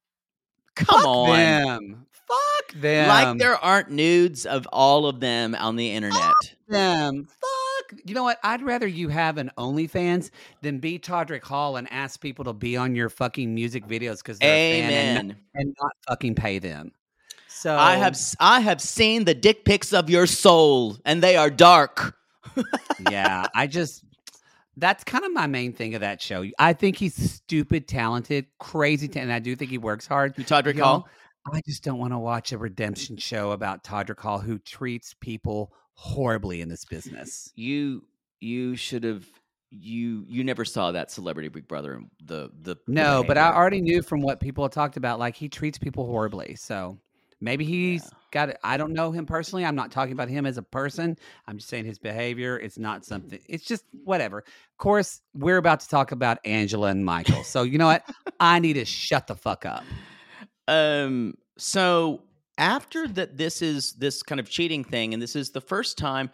Come Fuck on, them. Fuck them. like there aren't nudes of all of them on the internet. them. Fuck. You know what? I'd rather you have an OnlyFans than be Todrick Hall and ask people to be on your fucking music videos because they're a fan and, Amen. and not fucking pay them. So I have s- I have seen the dick pics of your soul, and they are dark. yeah, I just that's kind of my main thing of that show. I think he's stupid, talented, crazy, ta- and I do think he works hard. You Todrick Y'all, Hall? I just don't want to watch a redemption show about Todrick Hall who treats people horribly in this business. You you should have you you never saw that Celebrity Big Brother the the No, the but I behavior. already knew from what people have talked about, like he treats people horribly. So maybe he's got it. I don't know him personally. I'm not talking about him as a person. I'm just saying his behavior is not something. It's just whatever. Of course, we're about to talk about Angela and Michael. So you know what? I need to shut the fuck up. Um. So after that, this is this kind of cheating thing, and this is the first time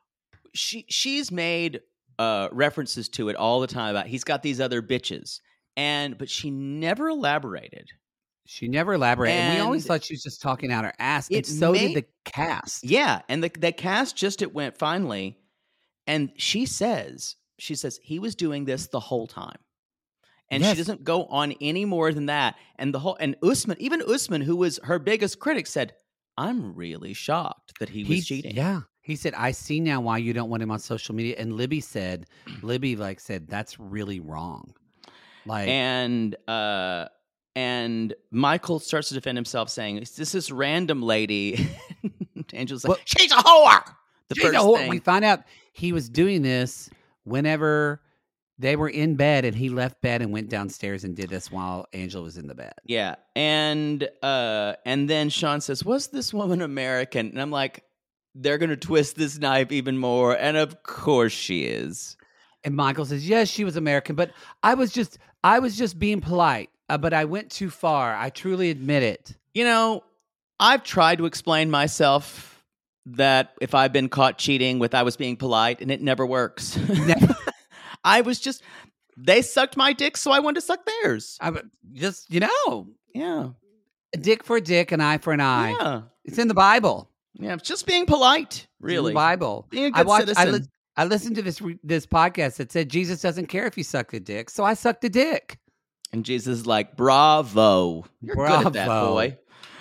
she she's made uh references to it all the time about he's got these other bitches, and but she never elaborated. She never elaborated. And we always And thought she was just talking out her ass. And it so may- did the cast. Yeah, and the the cast just it went finally, and she says she says he was doing this the whole time. And Yes. she doesn't go on any more than that. And the whole and Usman, even Usman, who was her biggest critic, said, "I'm really shocked that he was He- cheating." Yeah. He said, I see now why you don't want him on social media. And Libby said, Libby like said, that's really wrong. Like And uh, and Michael starts to defend himself, saying, "Is this this random lady?" Angela's like, Well, "She's a whore." The She's first a whore. thing. We find out he was doing this whenever they were in bed, and he left bed and went downstairs and did this while Angela was in the bed. Yeah, and uh, and then Sean says, "Was this woman American?" And I'm like, "They're gonna twist this knife even more," and of course she is. And Michael says, "Yes, she was American, but I was just, I was just being polite. Uh, but I went too far. I truly admit it." You know, I've tried to explain myself that if I've been caught cheating with I was being polite, and it never works. Never. I was just, they sucked my dick, so I wanted to suck theirs. I would just, you know, Yeah. a dick for a dick, an eye for an eye. Yeah. It's in the Bible. Yeah. It's just being polite, It's in really. the Bible. Being a I good watched. I, citizen. li- I listened to this re- this podcast that said Jesus doesn't care if you suck the dick, so I sucked the dick. And Jesus is like, bravo. You're good at that, Bravo. boy.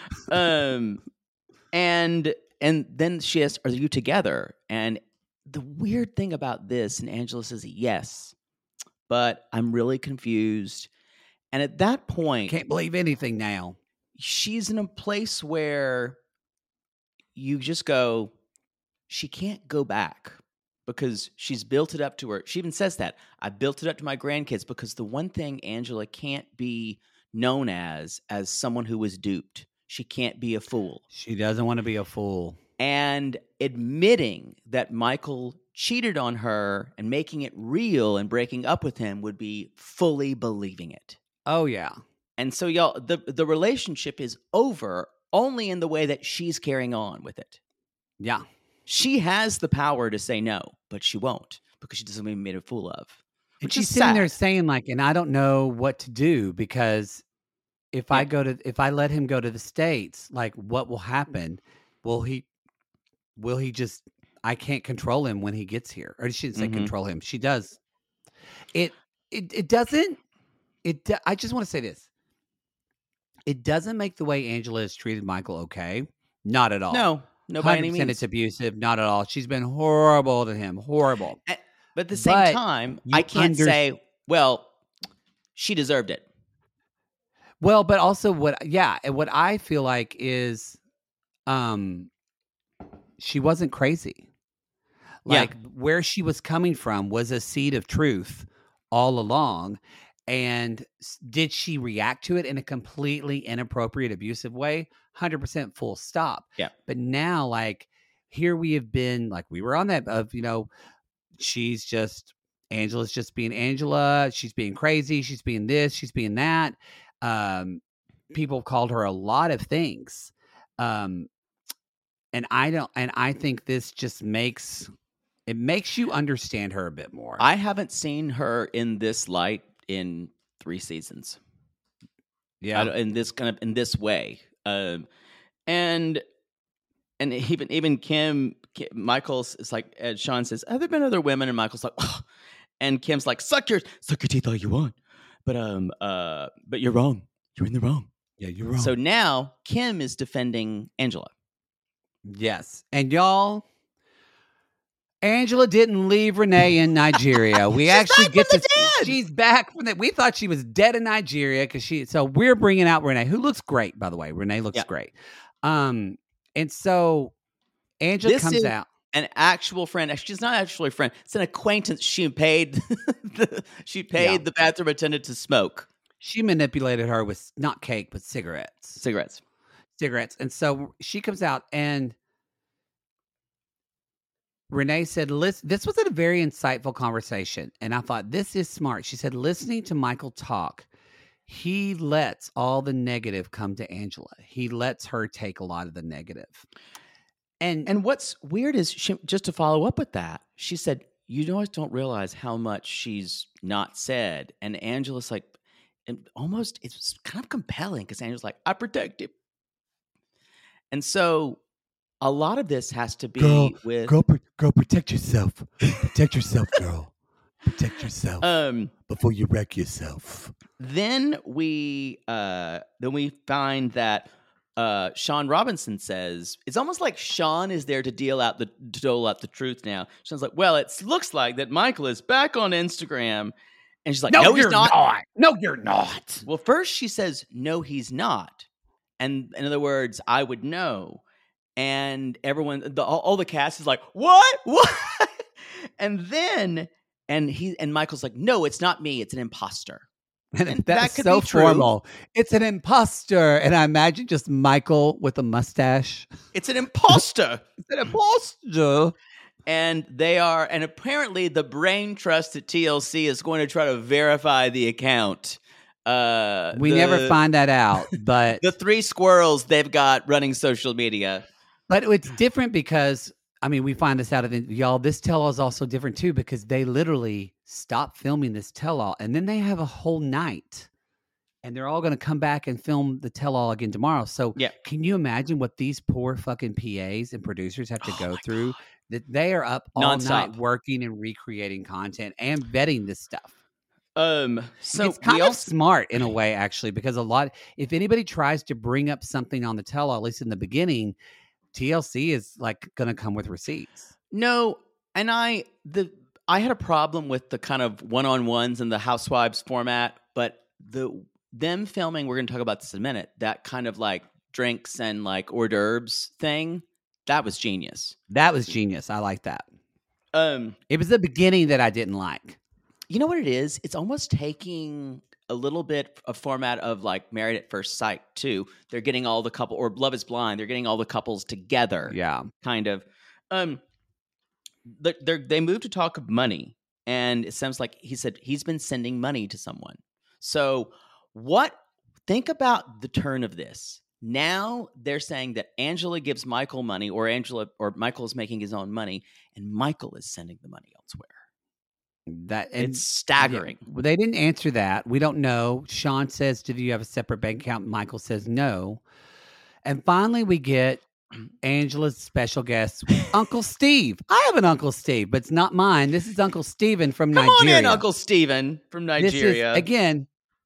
Um, and and then she asks, "Are you together?" And the weird thing about this, and Angela says, "Yes, but I'm really confused." And at that point, Can't believe anything now. she's in a place where you just go, she can't go back because she's built it up to her. She even says that. I built it up to my grandkids because the one thing Angela can't be known as, as someone who was duped. She can't be a fool. She doesn't want to be a fool. And admitting that Michael cheated on her and making it real and breaking up with him would be fully believing it. Oh yeah. And so, y'all, the, the relationship is over only in the way that she's carrying on with it. Yeah. She has the power to say no, but she won't because she doesn't want to be made a fool of. And Which she's is sitting sad. there saying like, and I don't know what to do because if I Yeah. go to, if I let him go to the States, like what will happen? Will he, will he just, I can't control him when he gets here. Or she didn't say Mhm. control him. She does. It, it, it doesn't, it, do- I just want to say this. It doesn't make the way Angela has treated Michael okay. Not at all. No, no, by any one hundred percent means. it's abusive. Not at all. She's been horrible to him. Horrible. A- But at the same But time, you I can't under- say, well, she deserved it. Well, but also what, yeah, and what I feel like is, um, she wasn't crazy. Yeah. Like where she was coming from was a seed of truth all along. And s- did she react to it in a completely inappropriate, abusive way? one hundred percent full stop. Yeah. But now, like, here we have been, like, we were on that of, you know, she's just, Angela's just being Angela. She's being crazy. She's being this. She's being that. Um, people called her a lot of things. Um, and I don't, and I think this just makes, it makes you understand her a bit more. I haven't seen her in this light in three seasons. yeah. I don't- in this kind of in this way, um, and and even even Kim, Ki- Michael's is like uh, Sean says, "Have there been other women?" And Michael's like, "Ugh." And Kim's like, "Suck your suck your teeth all you want, but um uh but you're wrong. You're in the wrong." Yeah, you're wrong. So now Kim is defending Angela. Yes. And y'all, Angela didn't leave Renee in Nigeria. We She's actually back get from to the dead. she's back from that. We thought she was dead in Nigeria because she so we're bringing out Renee, who looks great, by the way. Renee looks Yeah. great. Um, and so Angela This comes is- out. An actual friend. Actually, she's not actually a friend. It's an acquaintance. She paid. the, she paid Yeah. the bathroom attendant to smoke She manipulated her with not cake, but cigarettes. cigarettes. cigarettes. And so she comes out and Renee said, listen, this was a very insightful conversation. And I thought, this is smart. She said, listening to Michael talk, he lets all the negative come to Angela. He lets her take a lot of the negative. And, And what's weird is, she, just to follow up with that, she said, "You always don't realize how much she's not said." And Angela's like, and almost it's kind of compelling because Angela's like, "I protect him." And so, a lot of this has to be girl, with girl, pr- girl, protect yourself. Protect yourself, girl. Protect yourself um. before you wreck yourself. Then we uh then we find that uh Sean Robinson says it's almost like Sean is there to deal out the to dole out the truth now. Sean's like, "Well, it looks like that Michael is back on Instagram." And she's like, No, no, he's you're not. not. No, you're not. Well, first she says, no, he's not. And in other words, I would know. And everyone, the, all, all the cast is like, what? What? And then, and he and Michael's like, no, it's not me. It's an imposter. And, And that's that could so be true. formal. It's an imposter. And I imagine just Michael with a mustache. It's an imposter. It's an imposter. And they are, and apparently the brain trust at T L C is going to try to verify the account. Uh, We the- never find that out, but the three squirrels they've got running social media. but it's different because I mean we find this out of the, y'all. This tell-all is also different too because they literally stop filming this tell-all and then they have a whole night, and they're all going to come back and film the tell-all again tomorrow. So Yeah. can you imagine what these poor fucking P As and producers have to Oh go my through? That they are up all Nonstop. night working and recreating content and vetting this stuff. Um, so it's kind we of also, smart in a way, actually, because a lot, if anybody tries to bring up something on the tell-all, at least in the beginning, T L C is like going to come with receipts. no, and I the I had a problem with the kind of one-on-ones and the Housewives format, but the them filming, we're going to talk about this in a minute, that kind of like drinks and like hors d'oeuvres thing, that was genius. That was genius. I like that. Um, It was the beginning that I didn't like. you know what it is? It's almost taking a little bit of format of like Married at First Sight too. They're getting all the couple, or Love is Blind. They're getting all the couples together. Yeah. Kind of. Um, they they moved to talk of money, and it sounds like he said he's been sending money to someone. So what? Think about the turn of this. Now they're saying that Angela gives Michael money, or Angela or Michael is making his own money, and Michael is sending the money elsewhere. That and, It's staggering. yeah, well, they didn't answer that. We don't know. Sean says, "Do you have a separate bank account?" Michael says, "No." And finally, we get Angela's special guest, Uncle Steve. I have an Uncle Steve, but it's not mine. This is Uncle Steven from Come Nigeria. on in, Uncle Steven from This Nigeria, is, again,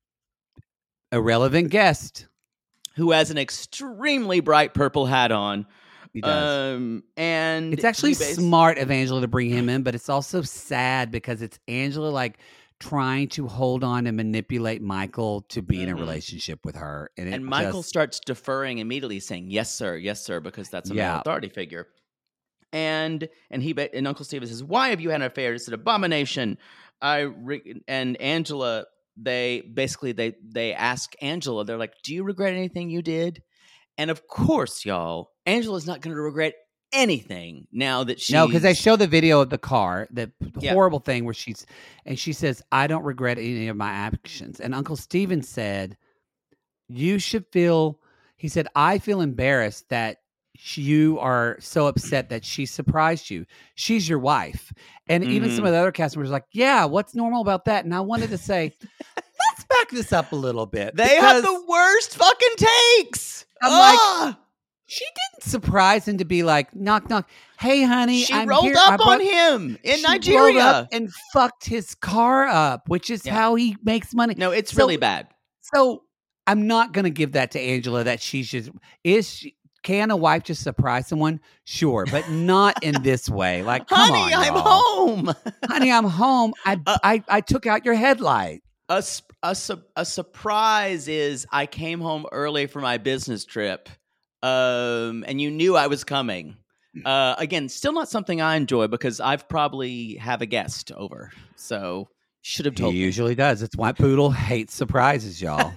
irrelevant guest. who has an extremely bright purple hat on. He does. Um, and It's actually he bas- smart of Angela to bring him in, but it's also sad because it's Angela like trying to hold on and manipulate Michael to be in a Mhm. relationship with her. And, it And Michael just, starts deferring immediately, saying, "Yes, sir, yes, sir," because that's a male Yeah. authority figure. And and he ba- and Uncle Steven says, "Why have you had an affair? It's an abomination." I re-, and Angela, they basically they they ask Angela, they're like, "Do you regret anything you did?" And of course, y'all, Angela's not going to regret anything now that she's no, because they show the video of the car, the Yeah. horrible thing where she's, and she says, "I don't regret any of my actions." And Uncle Steven said, "You should feel," he said, "I feel embarrassed that you are so upset that she surprised you. She's your wife." And even some Mhm. of the other cast members were like, "Yeah, what's normal about that?" And I wanted to say, let's back this up a little bit. They have because the worst fucking takes. I'm like, Ah! she didn't surprise him to be like, knock, knock. Hey, honey, she I'm rolled here. I up on brought-" him in She rolled Nigeria. up and fucked his car up, which is Yeah. how he makes money. No, it's So- really bad. So I'm not going to give that to Angela that she's just, is she, can a wife just surprise someone? Sure, but not in this way. Like, come Honey, on, I'm y'all. home. Honey, I'm home. I, Uh, I, I took out your headlight. a, sp- a, su- a surprise is I came home early for my business trip, um, and you knew I was coming. Uh, again, still not something I enjoy because I've probably have a guest over, so should have He told me. usually does. It's why Poodle hates surprises, y'all.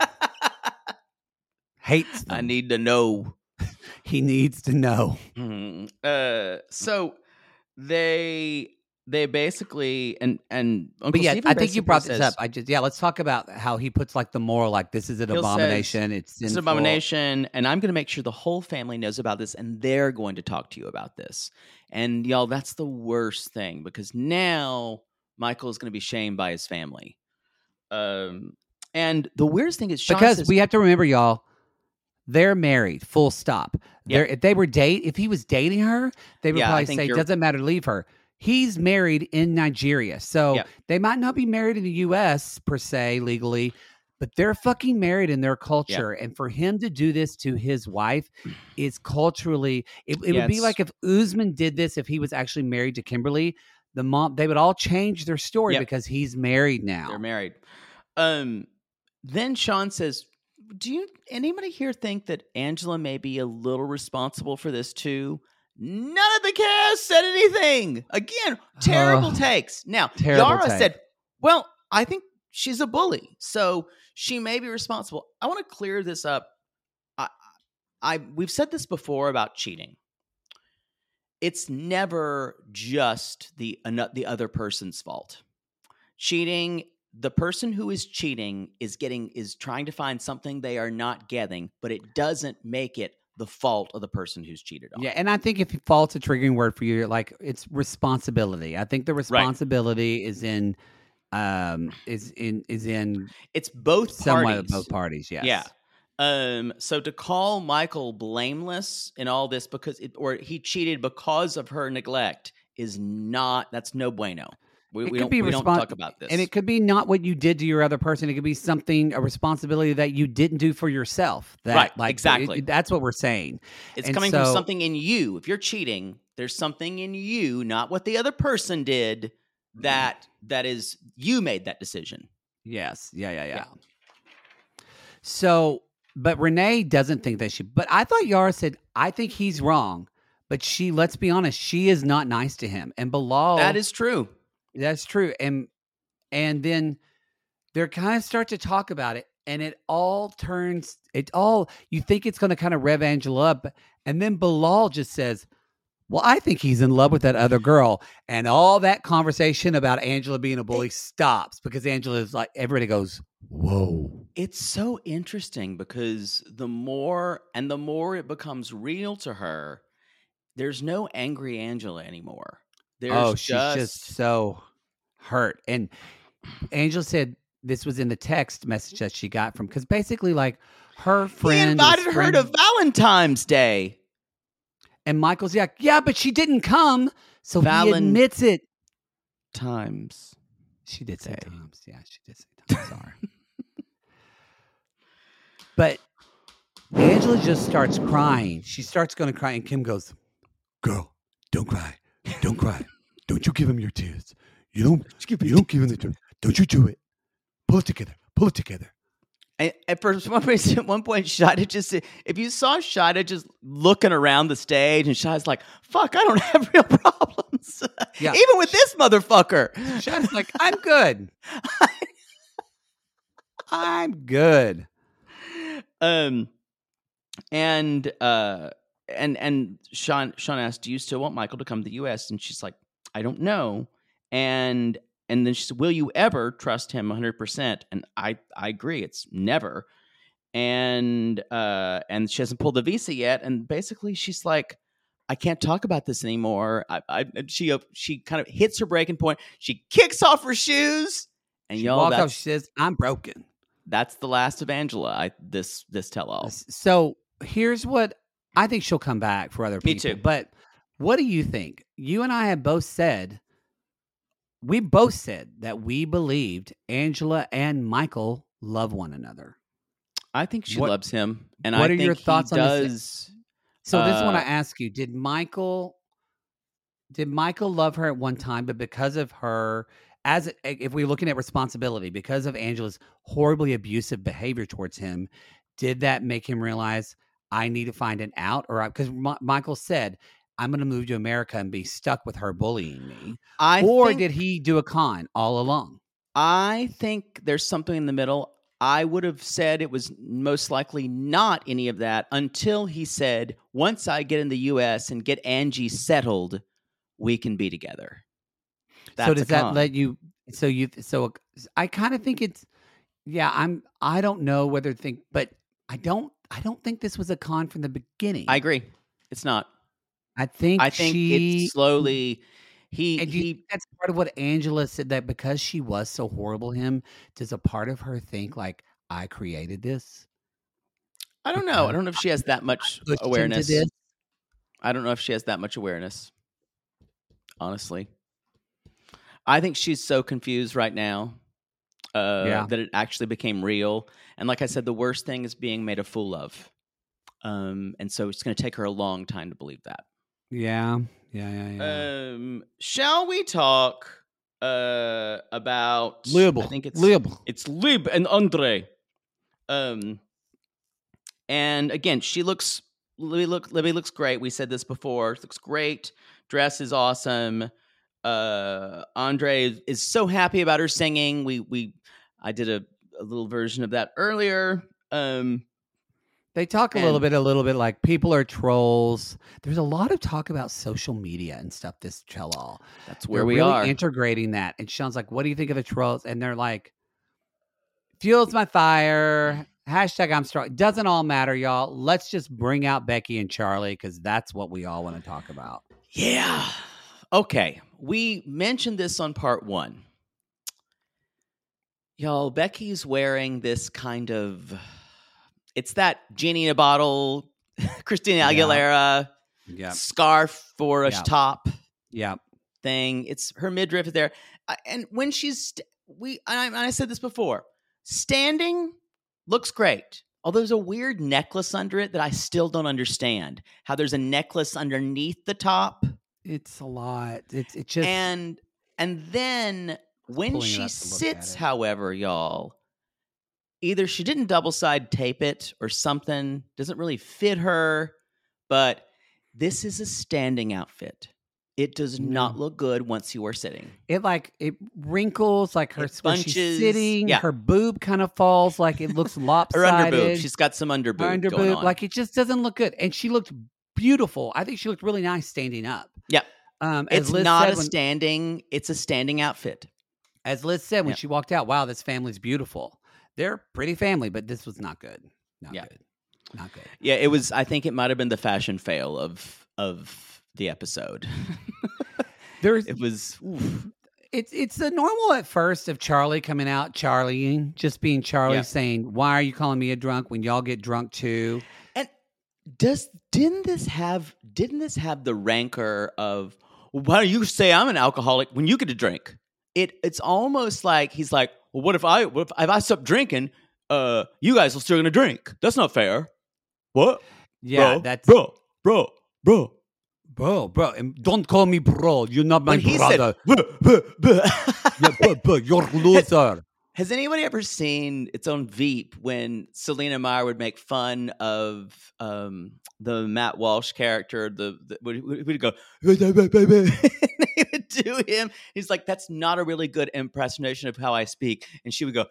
Hates them. I need to know. He needs to know. Mhm. Uh, so they they basically and and Uncle But yeah, Stephen I think you basically brought this says, up. I just yeah, let's talk about how he puts like the moral, like this is an He'll abomination. it's It's an sinful. abomination, and I'm going to make sure the whole family knows about this, and they're going to talk to you about this. And y'all, that's the worst thing because now Michael is going to be shamed by his family. Um, and the weirdest thing is Sean Because says, we have to remember, y'all, they're married. Full stop. Yeah. They're, if they were date, if he was dating her, they would Yeah, I probably think say, you're- "Doesn't matter, leave her." He's married in Nigeria, so Yeah. they might not be married in the U S per se legally, but they're fucking married in their culture. And for him to do this to his wife is culturally, it, it Yeah, would be it's- like if Usman did this if he was actually married to Kimberly. the mom, they would all change their story Yep. because he's married now. They're married. Um, then Sean says, do you anybody here think that Angela may be a little responsible for this too? None of the cast said anything. Again, terrible Oh, takes. Now, terrible Yara take. said, well, I think she's a bully, so she may be responsible. I want to clear this up. I, I we've said this before about cheating. It's never just the ano- the other person's fault. Cheating, the person who is cheating is getting is trying to find something they are not getting, but it doesn't make it the fault of the person who's cheated on. Yeah, and I think if fault's a triggering word for you, like it's responsibility. I think the responsibility is in um is in is in It's both somewhat parties. of both parties, yes. Yeah. Um, so to call Michael blameless in all this because it, or he cheated because of her neglect is not, that's no bueno. We, It we could don't be we don't respon- talk about this. And it could be not what you did to your other person. It could be something, a responsibility that you didn't do for yourself. That, Right, like, exactly. it- that's what we're saying. It's And coming from so- something in you. If you're cheating, there's something in you, not what the other person did, that that is you made that decision. Yes. Yeah, yeah, yeah. So, but Renee doesn't think that she, but I thought Yara said, I think he's wrong. But she, let's be honest, she is not nice to him. And Bilal. That is true. That's true. And and then they're kind of start to talk about it, and it all turns it all you think it's gonna kind of rev Angela up, and then Bilal just says, well, I think he's in love with that other girl. And all that conversation about Angela being a bully stops because Angela is like, everybody goes, whoa. It's so interesting because the more and the more it becomes real to her, there's no angry Angela anymore. There's oh, she's just, just so hurt. And Angela said this was in the text message that she got from, because basically, like, her friend he invited was her friend- to Valentine's Day. And Michael's like, yeah, but she didn't come. So Valen- he admits it. Times. She did say Day. times. Yeah, she did say times. Sorry. But Angela just starts crying. She starts going to cry. And Kim goes, Girl, don't cry. Don't cry. Don't you give him your tears. You don't. You don't give him the tears. Don't you do it. Pull it together. Pull it together. And at first, one point, at one point, Shida just said, if you saw Shida just looking around the stage, and Shida's like, fuck, I don't have real problems. Yeah. Even with this motherfucker. Shada's like, I'm good. I'm good. Um, and, uh, and, and Sean, Sean asked, do you still want Michael to come to the U S? And she's like, I don't know. And, and then she said, will you ever trust him one hundred percent? And I, I agree. It's never. And, uh, and she hasn't pulled the visa yet. And basically she's like, I can't talk about this anymore. I, I, she, uh, she kind of hits her breaking point. She kicks off her shoes, and She y'all, walks that's, off. She says, I'm broken. that's the last of Angela. I, this, this tell all. So here's what I think she'll come back for other Me people. too. But what do you think? You and I have both said, we both said that we believed Angela and Michael love one another. I think she What- loves him, and what I are think your thoughts he on this? does. So this is what I Uh, ask you. Did Michael did Michael love her at one time, but because of her, as if we're looking at responsibility, because of Angela's horribly abusive behavior towards him, did that make him realize I need to find an out? Or because M- Michael said, I'm going to move to America and be stuck with her bullying me. I or think, did he do a con all along? I think there's something in the middle. I would have said it was most likely not any of that until he said, once I get in the U S and get Angie settled, we can be together. That's so a does that con. let you? So you? So I kind of think it's. Yeah, I'm. I don't know whether to think, but I don't. I don't think this was a con from the beginning. I agree. It's not. I think. I think she, it's slowly. He And do you he. think that's part of what Angela said, that because she was so horrible to him, does a part of her think like, I created this? I don't know. I don't know if she has that much Pushed him to awareness. this? I don't know if she has that much awareness. Honestly, I think she's so confused right now uh, Yeah. that it actually became real. And like I said, the worst thing is being made a fool of. Um, and so it's going to take her a long time to believe that. Yeah, Yeah, yeah, yeah. Um, shall we talk uh about Lib. I think it's Lib. it's Lib and Andre. Um, and again, she looks Libby look Libby looks great. We said this before. She looks great. Dress is awesome. Uh, Andre is, is so happy about her singing. We we I did a, a little version of that earlier. Um, They talk a and- little bit, a little bit like people are trolls. There's a lot of talk about social media and stuff. This tell-all. that's where They're we really are. integrating that. And Sean's like, "What do you think of the trolls?" And they're like, "Fuels my fire." Hashtag I'm strong. Doesn't all matter, y'all. Let's just bring out Becky and Charlie because that's what we all want to talk about. Yeah. Okay. We mentioned this on part one. Y'all, Becky's wearing this kind of, it's that genie in a bottle, Christina Yeah. Aguilera Yeah, scarf for a Yeah. top yeah. thing. It's her midriff is there. I- And when she's, st- we, and I, and I said this before, standing looks great. Although there's a weird necklace under it that I still don't understand. How there's a necklace underneath the top. It's a lot. It's it just and and then when pulling it she up to look at sits, it. however, y'all, either she didn't double side tape it or something doesn't really fit her, but this is a standing outfit. It does not look good once you are sitting. it like it wrinkles like her It when she's bunches. sitting. Yeah. Her boob kind of falls like it looks Her lopsided. underboob, she's got some underboob, Her under going boob, on. like it just doesn't look good. And she looked beautiful. I think she looked really nice standing up. Yep. Um, as It's Liz not said a when- standing. It's a standing outfit. As Liz said when Yeah. she walked out, wow, this family's beautiful. They're a pretty family, but this was not good. Not Yeah. good. Not good. Yeah, it was. I think it might have been the fashion fail of of the episode. There's It was. Oof. it's it's the normal at first of Charlie coming out, Charlie just being Charlie Yeah. saying, "Why are you calling me a drunk when y'all get drunk too?" And does didn't this have didn't this have the rancor of why do you say I'm an alcoholic when you get a drink? It it's almost like he's like, well, what if I what if, if I stop drinking? Uh, you guys are still gonna drink. That's not fair. What? Yeah, bro, that's bro, bro, bro. bro, bro. And don't call me bro. You're not my When he brother. said, "Buh, buh, buh." Yeah, bro, bro, you're a loser. Has anybody ever seen it's on Veep when Selena Meyer would make fun of um, the Matt Walsh character? The, the would, would go, they would do him. He's like, that's not a really good impersonation of how I speak, and she would go.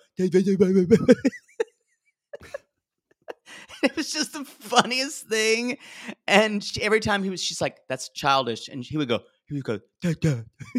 It was just the funniest thing, and she, every time he was, she's like, "That's childish," and he would go, he would go, "Da, da."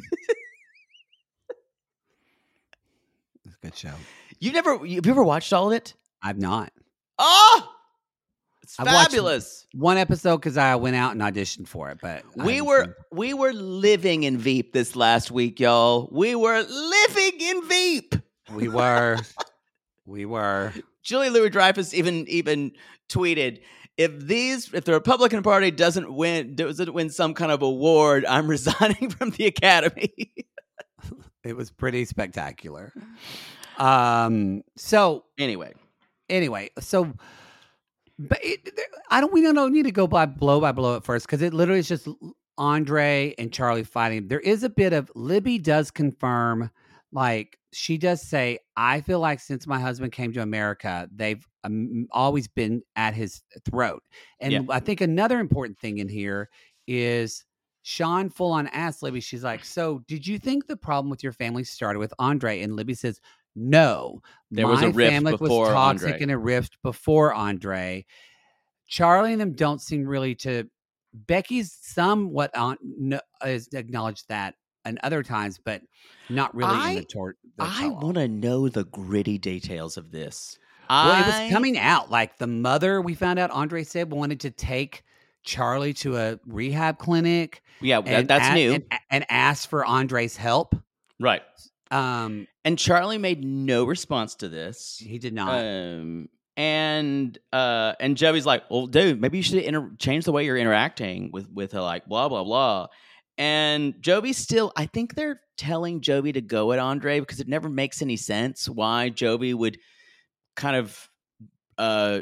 It's a good show. You never, have you ever watched all of it? I've not. Oh, it's I've watched fabulous. One episode because I went out and auditioned for it, but I We haven't were seen- we were living in Veep this last week, y'all. We were living in Veep. we were, we were. Julia Louis-Dreyfus even even tweeted, "If these if the Republican Party doesn't win doesn't win some kind of award, I'm resigning from the Academy." It was pretty spectacular. Um. So Anyway, anyway, so, but it, I don't. We don't need to go by blow by blow at first because it literally is just Andre and Charlie fighting. There is a bit of Libby does confirm, like she does say, I feel like since my husband came to America, they've um, always been at his throat. And Yeah. I think another important thing in here is Sean full on asked Libby, she's like, so did you think the problem with your family started with Andre? And Libby says, no, There my was a rift family was before toxic Andre. and a rift before Andre. Charlie and them don't seem really to. Becky's somewhat on no, has acknowledged that, and other times, but not really in I- the tort. the I tell-all. want to know the gritty details of this. Well, I, it was coming out like the mother. We found out Andre said wanted to take Charlie to a rehab clinic. Yeah, that, and that's a- new, and, and asked for Andre's help. right? Um, And Charlie made no response to this. he did not. Um, and uh, and Joey's like, well, dude, maybe you should inter- change the way you're interacting with with her, like blah blah blah. And Jovi still, I think they're telling Jovi to go at Andre because it never makes any sense why Jovi would kind of uh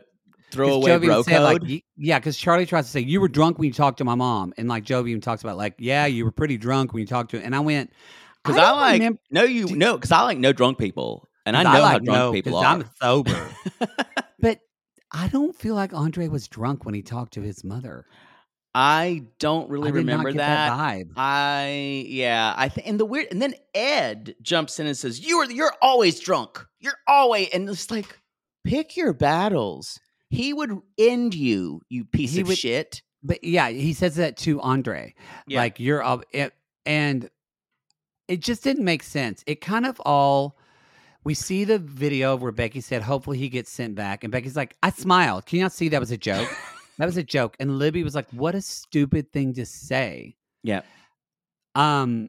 Throw 'Cause away Jovi bro said, like, code. y- yeah, because Charlie tries to say, you were drunk when you talked to my mom. And like Jovi even talks about, like, yeah, you were pretty drunk when you talked to her. And I went, Because I I, don't like remember- no, you Do- no, because I like no drunk people, and I 'cause know like how drunk no, people 'cause are. I'm sober. But I don't feel like Andre was drunk when he talked to his mother. I don't really I did remember not get that. that vibe. I yeah, I think and the weird and then Ed jumps in and says, "You are you're always drunk. You're always," and it's like, pick your battles. He would end you, you piece He of would- shit. But yeah, he says that to Andre. Yeah. Like, you're up. It, and it just didn't make sense. It kind of all. We see the video where Becky said, hopefully he gets sent back. And Becky's like, I smiled. Can you not see that was a joke? That was a joke. And Libby was like, what a stupid thing to say. Yeah. Um,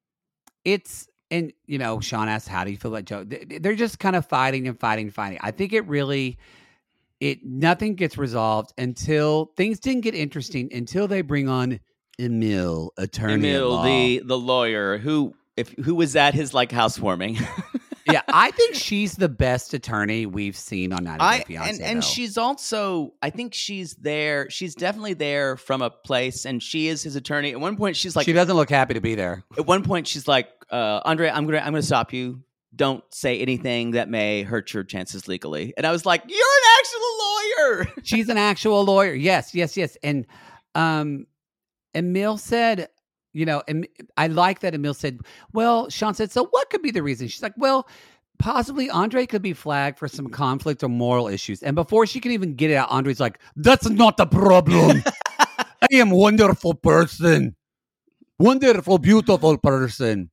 It's, and, you know, Sean asked, how do you feel about Joe? They- They're just kind of fighting and fighting and fighting. I think it really, it nothing gets resolved until things didn't get interesting until they bring on Emil, attorney at Emil, law. the the lawyer who if who was at his like housewarming. Yeah, I think she's the best attorney we've seen on ninety I Day Fiancé. and, and though. she's also I think she's there. She's definitely there from a place, and she is his attorney. At one point, she's like, she doesn't look happy to be there. at one point, she's like, uh, Andre, I'm gonna I'm gonna stop you. Don't say anything that may hurt your chances legally. And I was like, you're an actual lawyer. She's an actual lawyer. Yes, yes, yes. And um, Emil said, you know, and I like that Emil said, well, Sean said, so what could be the reason? She's like, well, possibly Andre could be flagged for some conflict or moral issues. And before she can even get it out, Andre's like, that's not the problem. I am a wonderful person. Wonderful, beautiful person.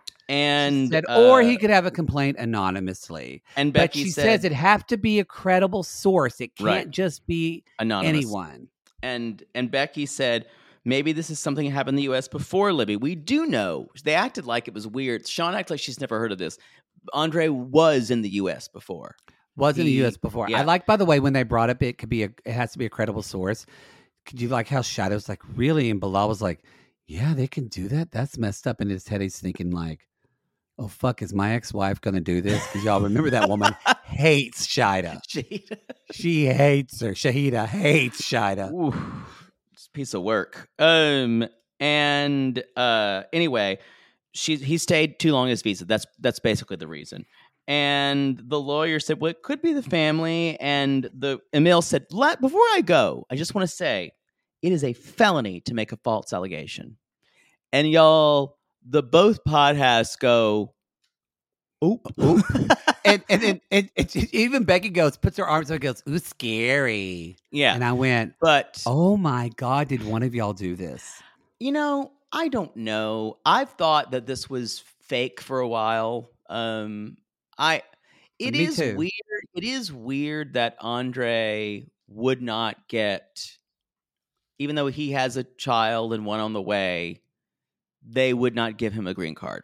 And Said, uh, or he could have a complaint anonymously. and But Becky she said, says it have to be a credible source. It can't Right. just be anonymous. anyone. And and Becky said, maybe this is something that happened in the U S before Libby. We do know. They acted like it was weird. Sean acted like she's never heard of this. Andre was in the U S before. Was in the He- U S before. yeah. I like, by the way, when they brought up it could be a, it has to be a credible source. Could you like how Shadow was like, really? And Bilal was like, yeah, they can do that. That's messed up. In his head, he's thinking like, oh fuck, is my ex-wife gonna do this? Because y'all remember that woman hates Shida. She hates her. Shahida hates Shida. Ooh, it's a piece of work. Um, and uh, anyway, she he stayed too long in his visa. That's that's basically the reason. And the lawyer said, "Well, it could be the family." And the Emil said, Let, "Before I go, I just want to say, it is a felony to make a false allegation." And y'all, the both podcasts go, "Oop, oop." and and, and, and, and even Becky goes, puts her arms up and goes, ooh, scary. Yeah, And I went, but oh my God, did one of y'all do this? you know, I don't know. I've thought that this was fake for a while. Um, I it Me is too. weird. It is weird that Andre would not get, even though he has a child and one on the way, they would not give him a green card.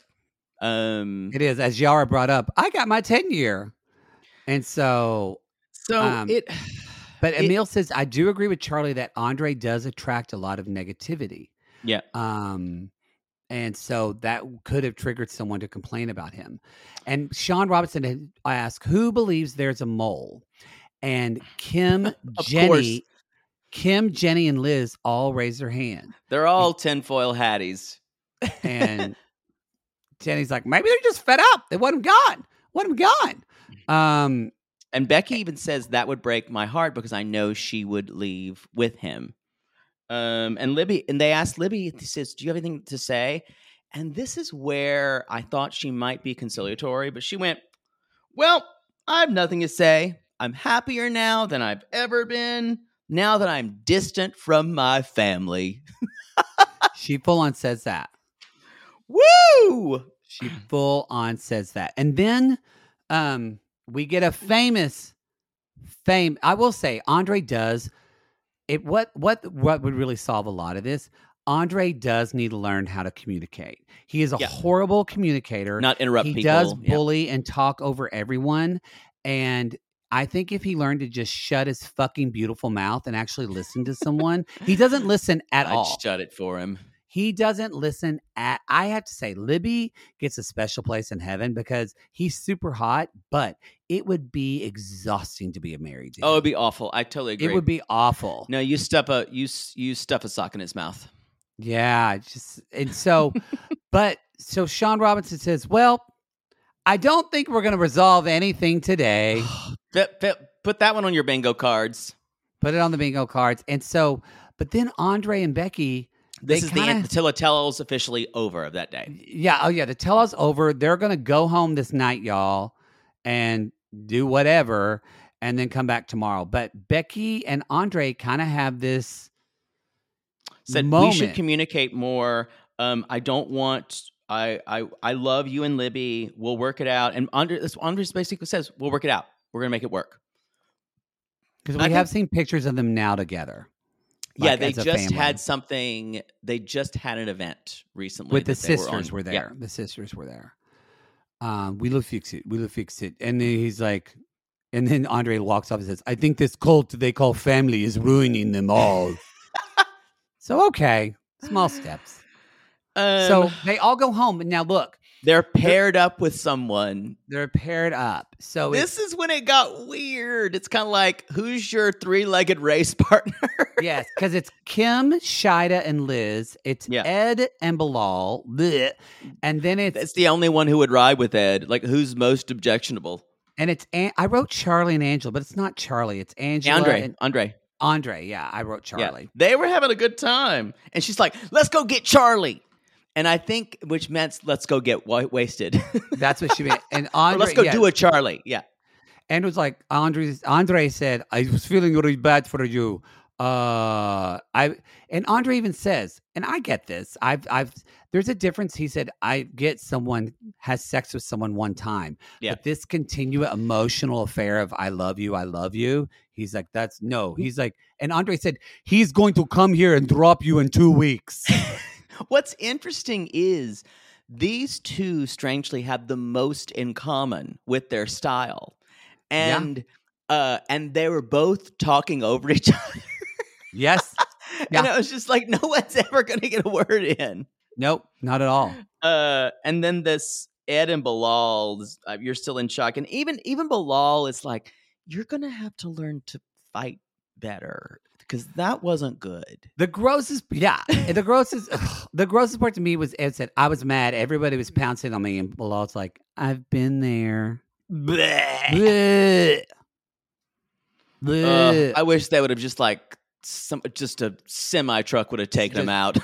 Um, It is, as Yara brought up, I got my ten year. And so, so um, it, but It- Emil says, I do agree with Charlie that Andre does attract a lot of negativity. yeah, Um, and so that could have triggered someone to complain about him. And Sean Robinson had asked, who believes there's a mole? And Kim, Of Jenny, course. Kim, Jenny, and Liz all raised their hand. they're all tinfoil hatties. And Jenny's like, maybe they're just fed up. They want him gone. Want him gone. Um, And Becky even says that would break my heart because I know she would leave with him. Um, and Libby, and they asked Libby, he says, do you have anything to say? And this is where I thought she might be conciliatory, but she went, well, I have nothing to say. I'm happier now than I've ever been, now that I'm distant from my family. she full on says that. Woo! She full on says that. And then um, we get a famous fame. I will say Andre does it. What, what, what would really solve a lot of this? Andre does need to learn how to communicate. He is a Yeah. horrible communicator. Not interrupt he people. does Yeah. bully and talk over everyone. And I think if he learned to just shut his fucking beautiful mouth and actually listen to someone, he doesn't listen at I'd all. shut it for him. He doesn't listen at, I have to say, Libby gets a special place in heaven because he's super hot, but it would be exhausting to be a married dude. Oh, it'd be awful. I totally agree. It would be awful. No, you stuff a you s- you stuff a sock in his mouth. Yeah, just and so, but so Sean Robinson says, "Well, I don't think we're going to resolve anything today." Fit- fit- Put that one on your bingo cards. Put it on the bingo cards, and so, but then Andre and Becky, This they is kinda, the the tell-all's officially over of that day. Yeah, oh yeah, the tell-all's over. They're going to go home this night, y'all, and do whatever, and then come back tomorrow. But Becky and Andre kind of have this. Said moment. we should communicate more. Um, I don't want. I I I love you and Libby. We'll work it out. And Andre, Andre basically says, "We'll work it out. We're gonna make it work." Because we I have think- seen pictures of them now together. Yeah, like, they as a just family. had something. They just had an event recently with the that they sisters on. were, there. Yeah. The sisters were there. Um, we will fix it. We will fix it. And then he's like, and then Andre walks off and says, "I think this cult they call family is ruining them all." So okay, small steps. Um, So they all go home, and now look, they're paired up with someone. they're paired up. So This it's, is when it got weird. It's kind of like, who's your three-legged race partner? yes, because it's Kim, Shida, and Liz. It's Yeah. Ed and Bilal, bleh. and then it's That's the only one who would ride with Ed. Like, who's most objectionable? and it's An- I wrote Charlie and Angela, but it's not Charlie. It's Angela Andre. and Andre. Andre. Yeah, I wrote Yeah. Charlie. They were having a good time. And she's like, let's go get Charlie. And I think, which meant let's go get wa- wasted. That's what she meant. And Or Andre, let's go yeah. do a Charlie. Yeah. And it was like Andre. Andre said, "I was feeling really bad for you." Uh, I and Andre even says, and I get this. I've, I've. There's a difference. He said, "I get someone has sex with someone one time, Yeah. but this continual emotional affair of I love you, I love you." He's like, "That's no." He's like, and Andre said, "He's going to come here and drop you in two weeks." What's interesting is these two strangely have the most in common with their style. Yeah. And uh and they were both talking over each other. Yes. And Yeah. it was just like no one's ever gonna get a word in. Nope. Not at all. Uh and then this Ed and Bilal, this- uh, you're still in shock. And even even Bilal is like, you're gonna have to learn to fight better. Because that wasn't good. The grossest, yeah, the grossest, ugh, the grossest part to me was Ed said, "I was mad. Everybody was pouncing on me," and Bilal's like, "I've been there." Bleh. Bleh. Uh, I wish they would have just like some just a semi truck would have taken him out.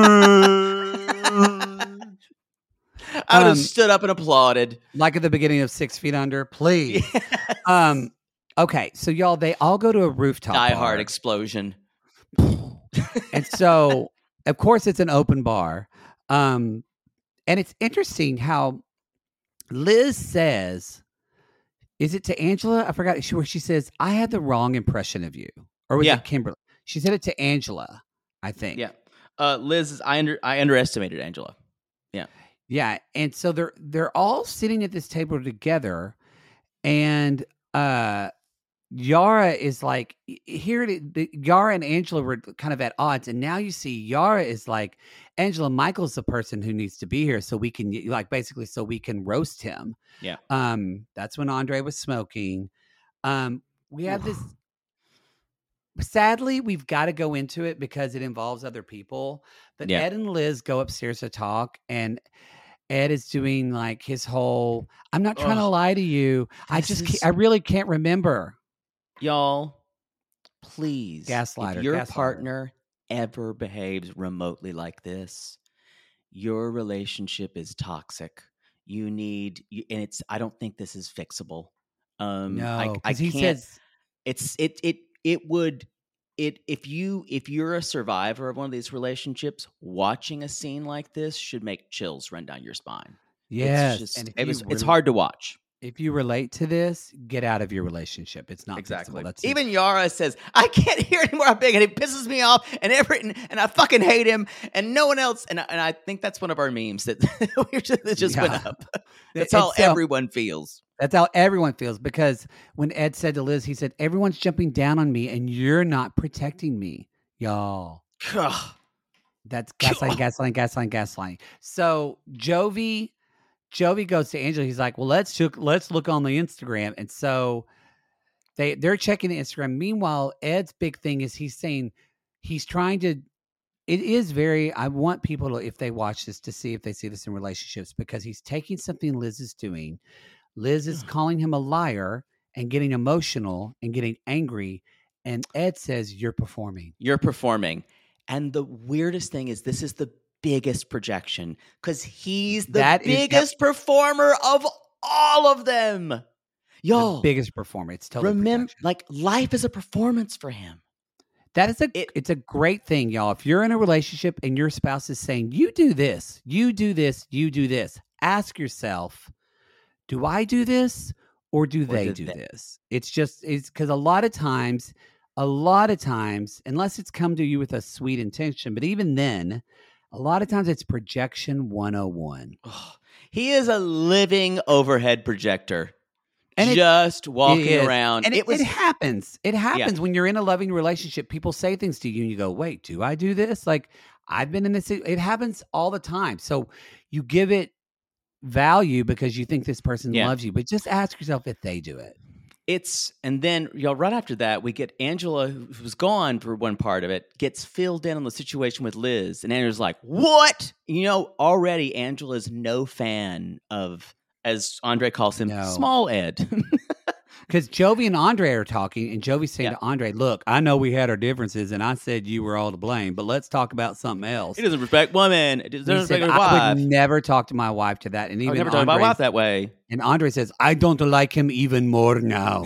I would have Um, stood up and applauded. Like at the beginning of Six Feet Under, please. Um. Okay, so y'all, they all go to a rooftop Die bar. Hard explosion. And so, of course, it's an open bar. Um, and it's interesting how Liz says, is it to Angela? I forgot she- where she says, "I had the wrong impression of you." Or was Yeah. it Kimberly? She said it to Angela, I think. Yeah, uh, Liz, is, I under I underestimated Angela. Yeah, Yeah. And so they're they're all sitting at this table together, and uh Yara is like, here it is, the, Yara and Angela were kind of at odds, and now you see Yara is like, Angela Michael's the person who needs to be here, so we can like basically so we can roast him. Yeah. Um, that's when Andre was smoking. Um, we have this. Sadly, we've got to go into it because it involves other people. But Yeah. Ed and Liz go upstairs to talk, and Ed is doing like his whole. I'm not trying to Ugh. lie to you. I This just, is- can't, I really can't remember. y'all, please, Gaslighter, if your gaslighter. partner ever behaves remotely like this, your relationship is toxic. You need, you, and it's. I don't think this is fixable. Um, No, I, I because he can't. says It's it it it would it if you if you're a survivor of one of these relationships, watching a scene like this should make chills run down your spine. yes. It's just and if it you was it's rel- hard to watch. If you relate to this, get out of your relationship. It's not Exactly. fixable. That's Even Yara says, I can't hear anymore how big and it pisses me off and every and, and I fucking hate him and no one else and I- and I think that's one of our memes that we just, that just Yeah. went up. That's And how so- everyone feels. That's how everyone feels, because when Ed said to Liz, he said, "Everyone's jumping down on me and you're not protecting me, y'all." Ugh. That's gaslighting, gaslighting, gaslighting, gaslighting. So Jovi, Jovi goes to Angela. He's like, well, let's look, let's look on the Instagram. And so they, they're checking the Instagram. Meanwhile, Ed's big thing is he's saying he's trying to, it is very, I want people to, if they watch this, to see if they see this in relationships, because he's taking something Liz is doing. Liz is calling him a liar and getting emotional and getting angry. And Ed says, you're performing. You're performing. And the weirdest thing is this is the biggest projection because he's the That is- biggest performer of all of them. Y'all, The biggest performer. It's totally remember, projection. like life is a performance for him. That is a It- it's a great thing, y'all. If you're in a relationship and your spouse is saying, you do this, you do this, you do this, ask yourself, do I do this or do they do do they- this? It's just, it's because a lot of times, a lot of times, unless it's come to you with a sweet intention, but even then, a lot of times it's projection one oh one. Oh, he is a living overhead projector. And it- just walking It is. around. And it, it was it happens. It happens when you're in a loving relationship. People say things to you and you go, wait, do I do this? Like, I've been in this. It happens all the time. So you give it value because you think this person Yeah. loves you, but just ask yourself if they do it. It's and then y'all right after that we get Angela, who was gone for one part of it, gets filled in on the situation with Liz, and Angela's like, "What?" You know, already Angela's no fan of, as Andre calls him, No. small Ed. Because Jovi and Andre are talking, and Jovi's saying Yeah. to Andre, look, I know we had our differences, and I said you were all to blame, but let's talk about something else. He doesn't respect women. He doesn't He respect said, his I wife. would never talk to my wife to that. And I even would never talk to my Andre- wife that way. And Andre says, I don't like him even more now.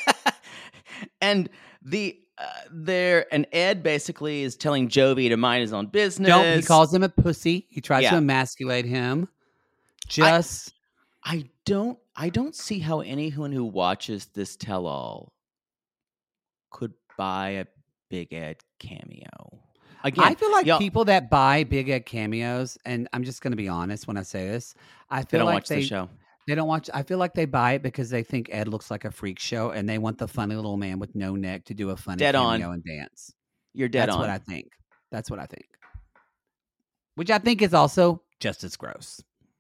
And the uh, there and Ed basically is telling Jovi to mind his own business. No, he calls him a pussy. He tries to Yeah. emasculate him. Just I don't I don't see how anyone who watches this tell-all could buy a Big Ed cameo. Again, I feel like y'all- people that buy Big Ed cameos, and I'm just going to be honest when I say this, I they feel don't like watch they the show. they don't watch. I feel like they buy it because they think Ed looks like a freak show, and they want the funny little man with no neck to do a funny Dead on. cameo and dance. You're dead That's on. what I think. That's what I think. Which I think is also just as gross.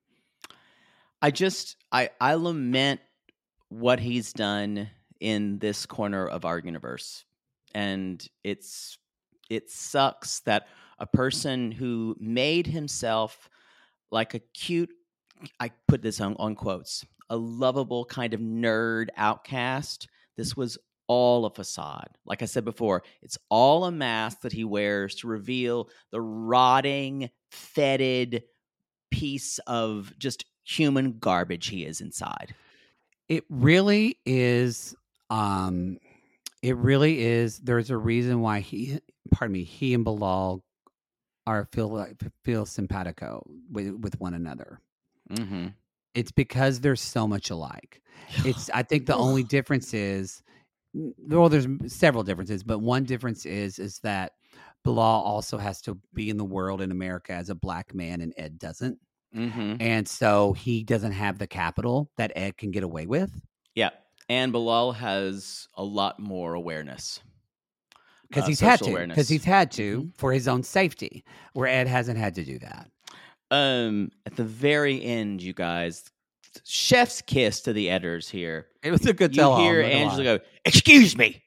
I just I I lament what he's done in this corner of our universe. And it's it sucks that a person who made himself like a cute, I put this on, on quotes, a lovable kind of nerd outcast. This was all a facade. Like I said before, it's all a mask that he wears to reveal the rotting, fetid piece of just human garbage he is inside. It really is. Um, it really is. There's a reason why he, pardon me, he and Bilal are feel like feel simpatico with with one another. Mm-hmm. It's because they're so much alike. It's. I think the only difference is, well, there's several differences, but one difference is is that Bilal also has to be in the world in America as a black man, and Ed doesn't. Mm-hmm. And so he doesn't have the capital that Ed can get away with. Yeah. And Bilal has a lot more awareness. Because uh, he's had social to. awareness. Because he's had to Mhm. for his own safety, where Ed hasn't had to do that. Um, at the very end, you guys, chef's kiss to the editors here. It was a good You tell-all, hear not gonna Angela lie. go, "Excuse me,"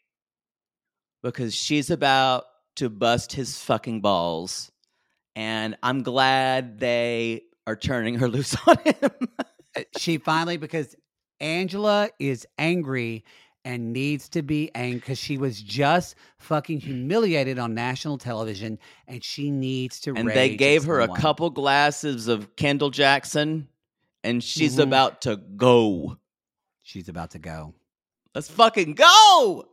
because she's about to bust his fucking balls, and I'm glad they are turning her loose on him. She finally, because Angela is angry and needs to be angry because she was just fucking humiliated on national television, and she needs to And rage they at gave her a someone. couple glasses of Kendall Jackson, and she's Mhm. about to go. She's about to go. Let's fucking go.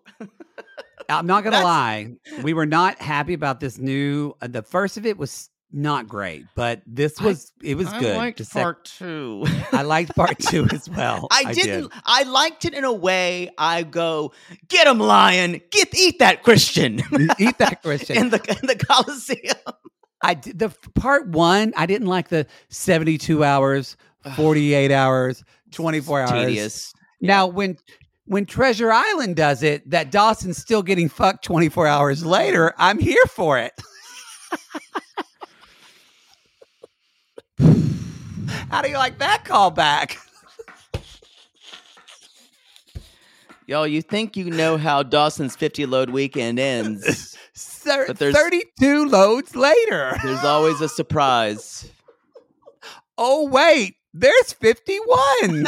I'm not gonna That's- lie, we were not happy about this new. Uh, the first of it was not great, but this was it was good. The sec- two. I liked part two as well. I didn't. did. I liked it in a way. I go, get him, lion. Get eat that Christian Eat that Christian. in the in the Coliseum. I did the f- part one. I didn't like the seventy-two hours, forty-eight hours, twenty-four hours. Tedious. Now, when when Treasure Island does it, that Dawson's still getting fucked twenty-four hours later. I'm here for it. How do you like that callback? Y'all, you think you know how Dawson's fifty load weekend ends, Thir- but there's thirty-two loads later. there's always a surprise. Oh, wait, there's fifty-one.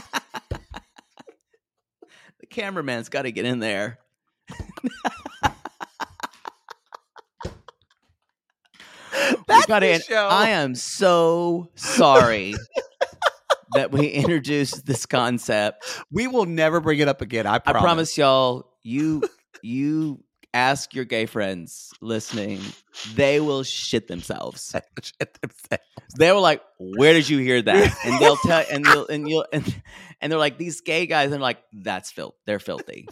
The cameraman's got to get in there. That's gotta the end- show. I am so sorry that we introduced this concept. We will never bring it up again. I I promise. promise y'all, you you ask your gay friends listening, they will shit themselves. They were like, "Where did you hear that?" And they'll tell, and they'll, and you'll, and, and they're like, "These gay guys," and they're like, "That's filth. They're filthy."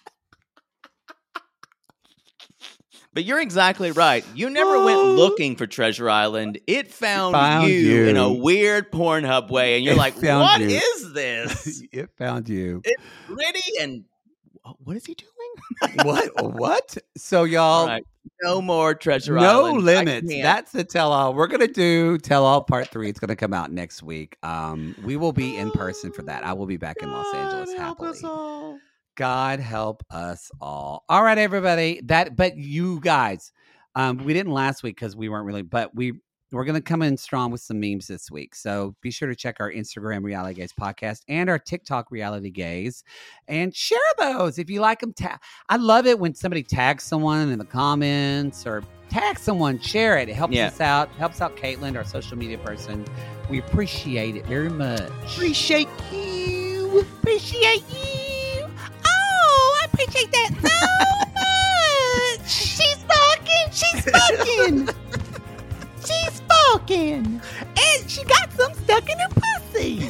But you're exactly right. You never went looking for Treasure Island. It found, found you, you. in a weird Pornhub way, and you're It like, found "What you. is this? It found you. It's gritty and what is he doing?" What? What? So, y'all, All right. No more Treasure no Island. I limits. can't. That's the tell all. We're gonna do tell all part three. It's gonna come out next week. Um, we will be in person for that. I will be back in Los Angeles happily. God help us all. All right, everybody. That, but you guys, um, we didn't last week because we weren't really, but we we're gonna come in strong with some memes this week. So be sure to check our Instagram Reality Gaze podcast and our TikTok Reality Gaze, and share those if you like them. Ta- I love it when somebody tags someone in the comments or tag someone. Share it. It helps Yeah. us out. Helps out Caitlin, our social media person. We appreciate it very much. Appreciate you. Appreciate you. Oh, I appreciate that so much. She's fucking. She's fucking. She's fucking. And she got some stuck in her pussy.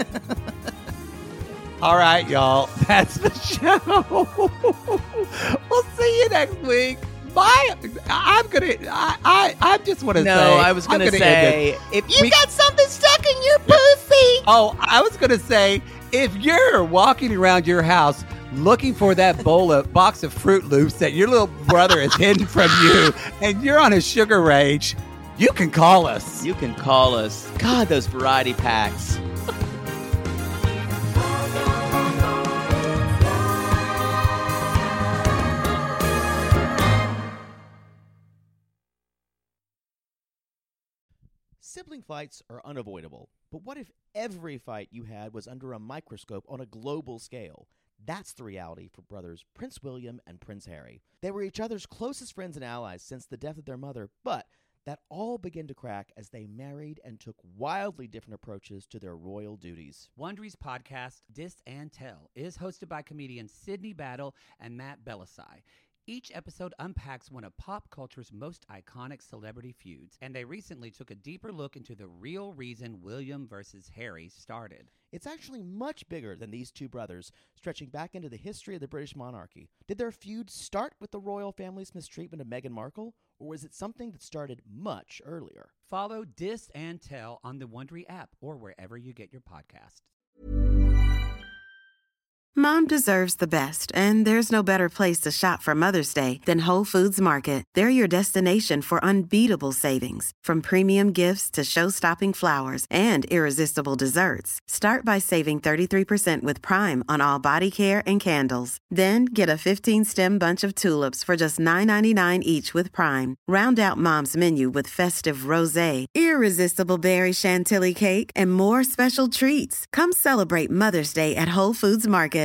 All right, y'all. That's the show. We'll see you next week. Bye. I'm gonna. I. I, I just want to No, say. I was I'm gonna, end say this. if You we got something stuck in your pussy. Oh, I was gonna say, if you're walking around your house looking for that bowl of box of Fruit Loops that your little brother has hidden from you, and you're on a sugar rage, you can call us. you can call us. God, those variety packs. Sibling fights are unavoidable, but what if every fight you had was under a microscope on a global scale? That's the reality for brothers Prince William and Prince Harry. They were each other's closest friends and allies since the death of their mother, but that all began to crack as they married and took wildly different approaches to their royal duties. Wondery's podcast, Dis and Tell, is hosted by comedians Sydney Battle and Matt Belisai. Each episode unpacks one of pop culture's most iconic celebrity feuds, and they recently took a deeper look into the real reason William versus Harry started. It's actually much bigger than these two brothers, stretching back into the history of the British monarchy. Did their feud start with the royal family's mistreatment of Meghan Markle, or was it something that started much earlier? Follow Dis and Tell on the Wondery app or wherever you get your podcasts. Mom deserves the best, and there's no better place to shop for Mother's Day than Whole Foods Market. They're your destination for unbeatable savings, from premium gifts to show-stopping flowers and irresistible desserts. Start by saving thirty-three percent with Prime on all body care and candles. Then get a fifteen-stem bunch of tulips for just nine ninety-nine each with Prime. Round out Mom's menu with festive rosé, irresistible berry chantilly cake, and more special treats. Come celebrate Mother's Day at Whole Foods Market.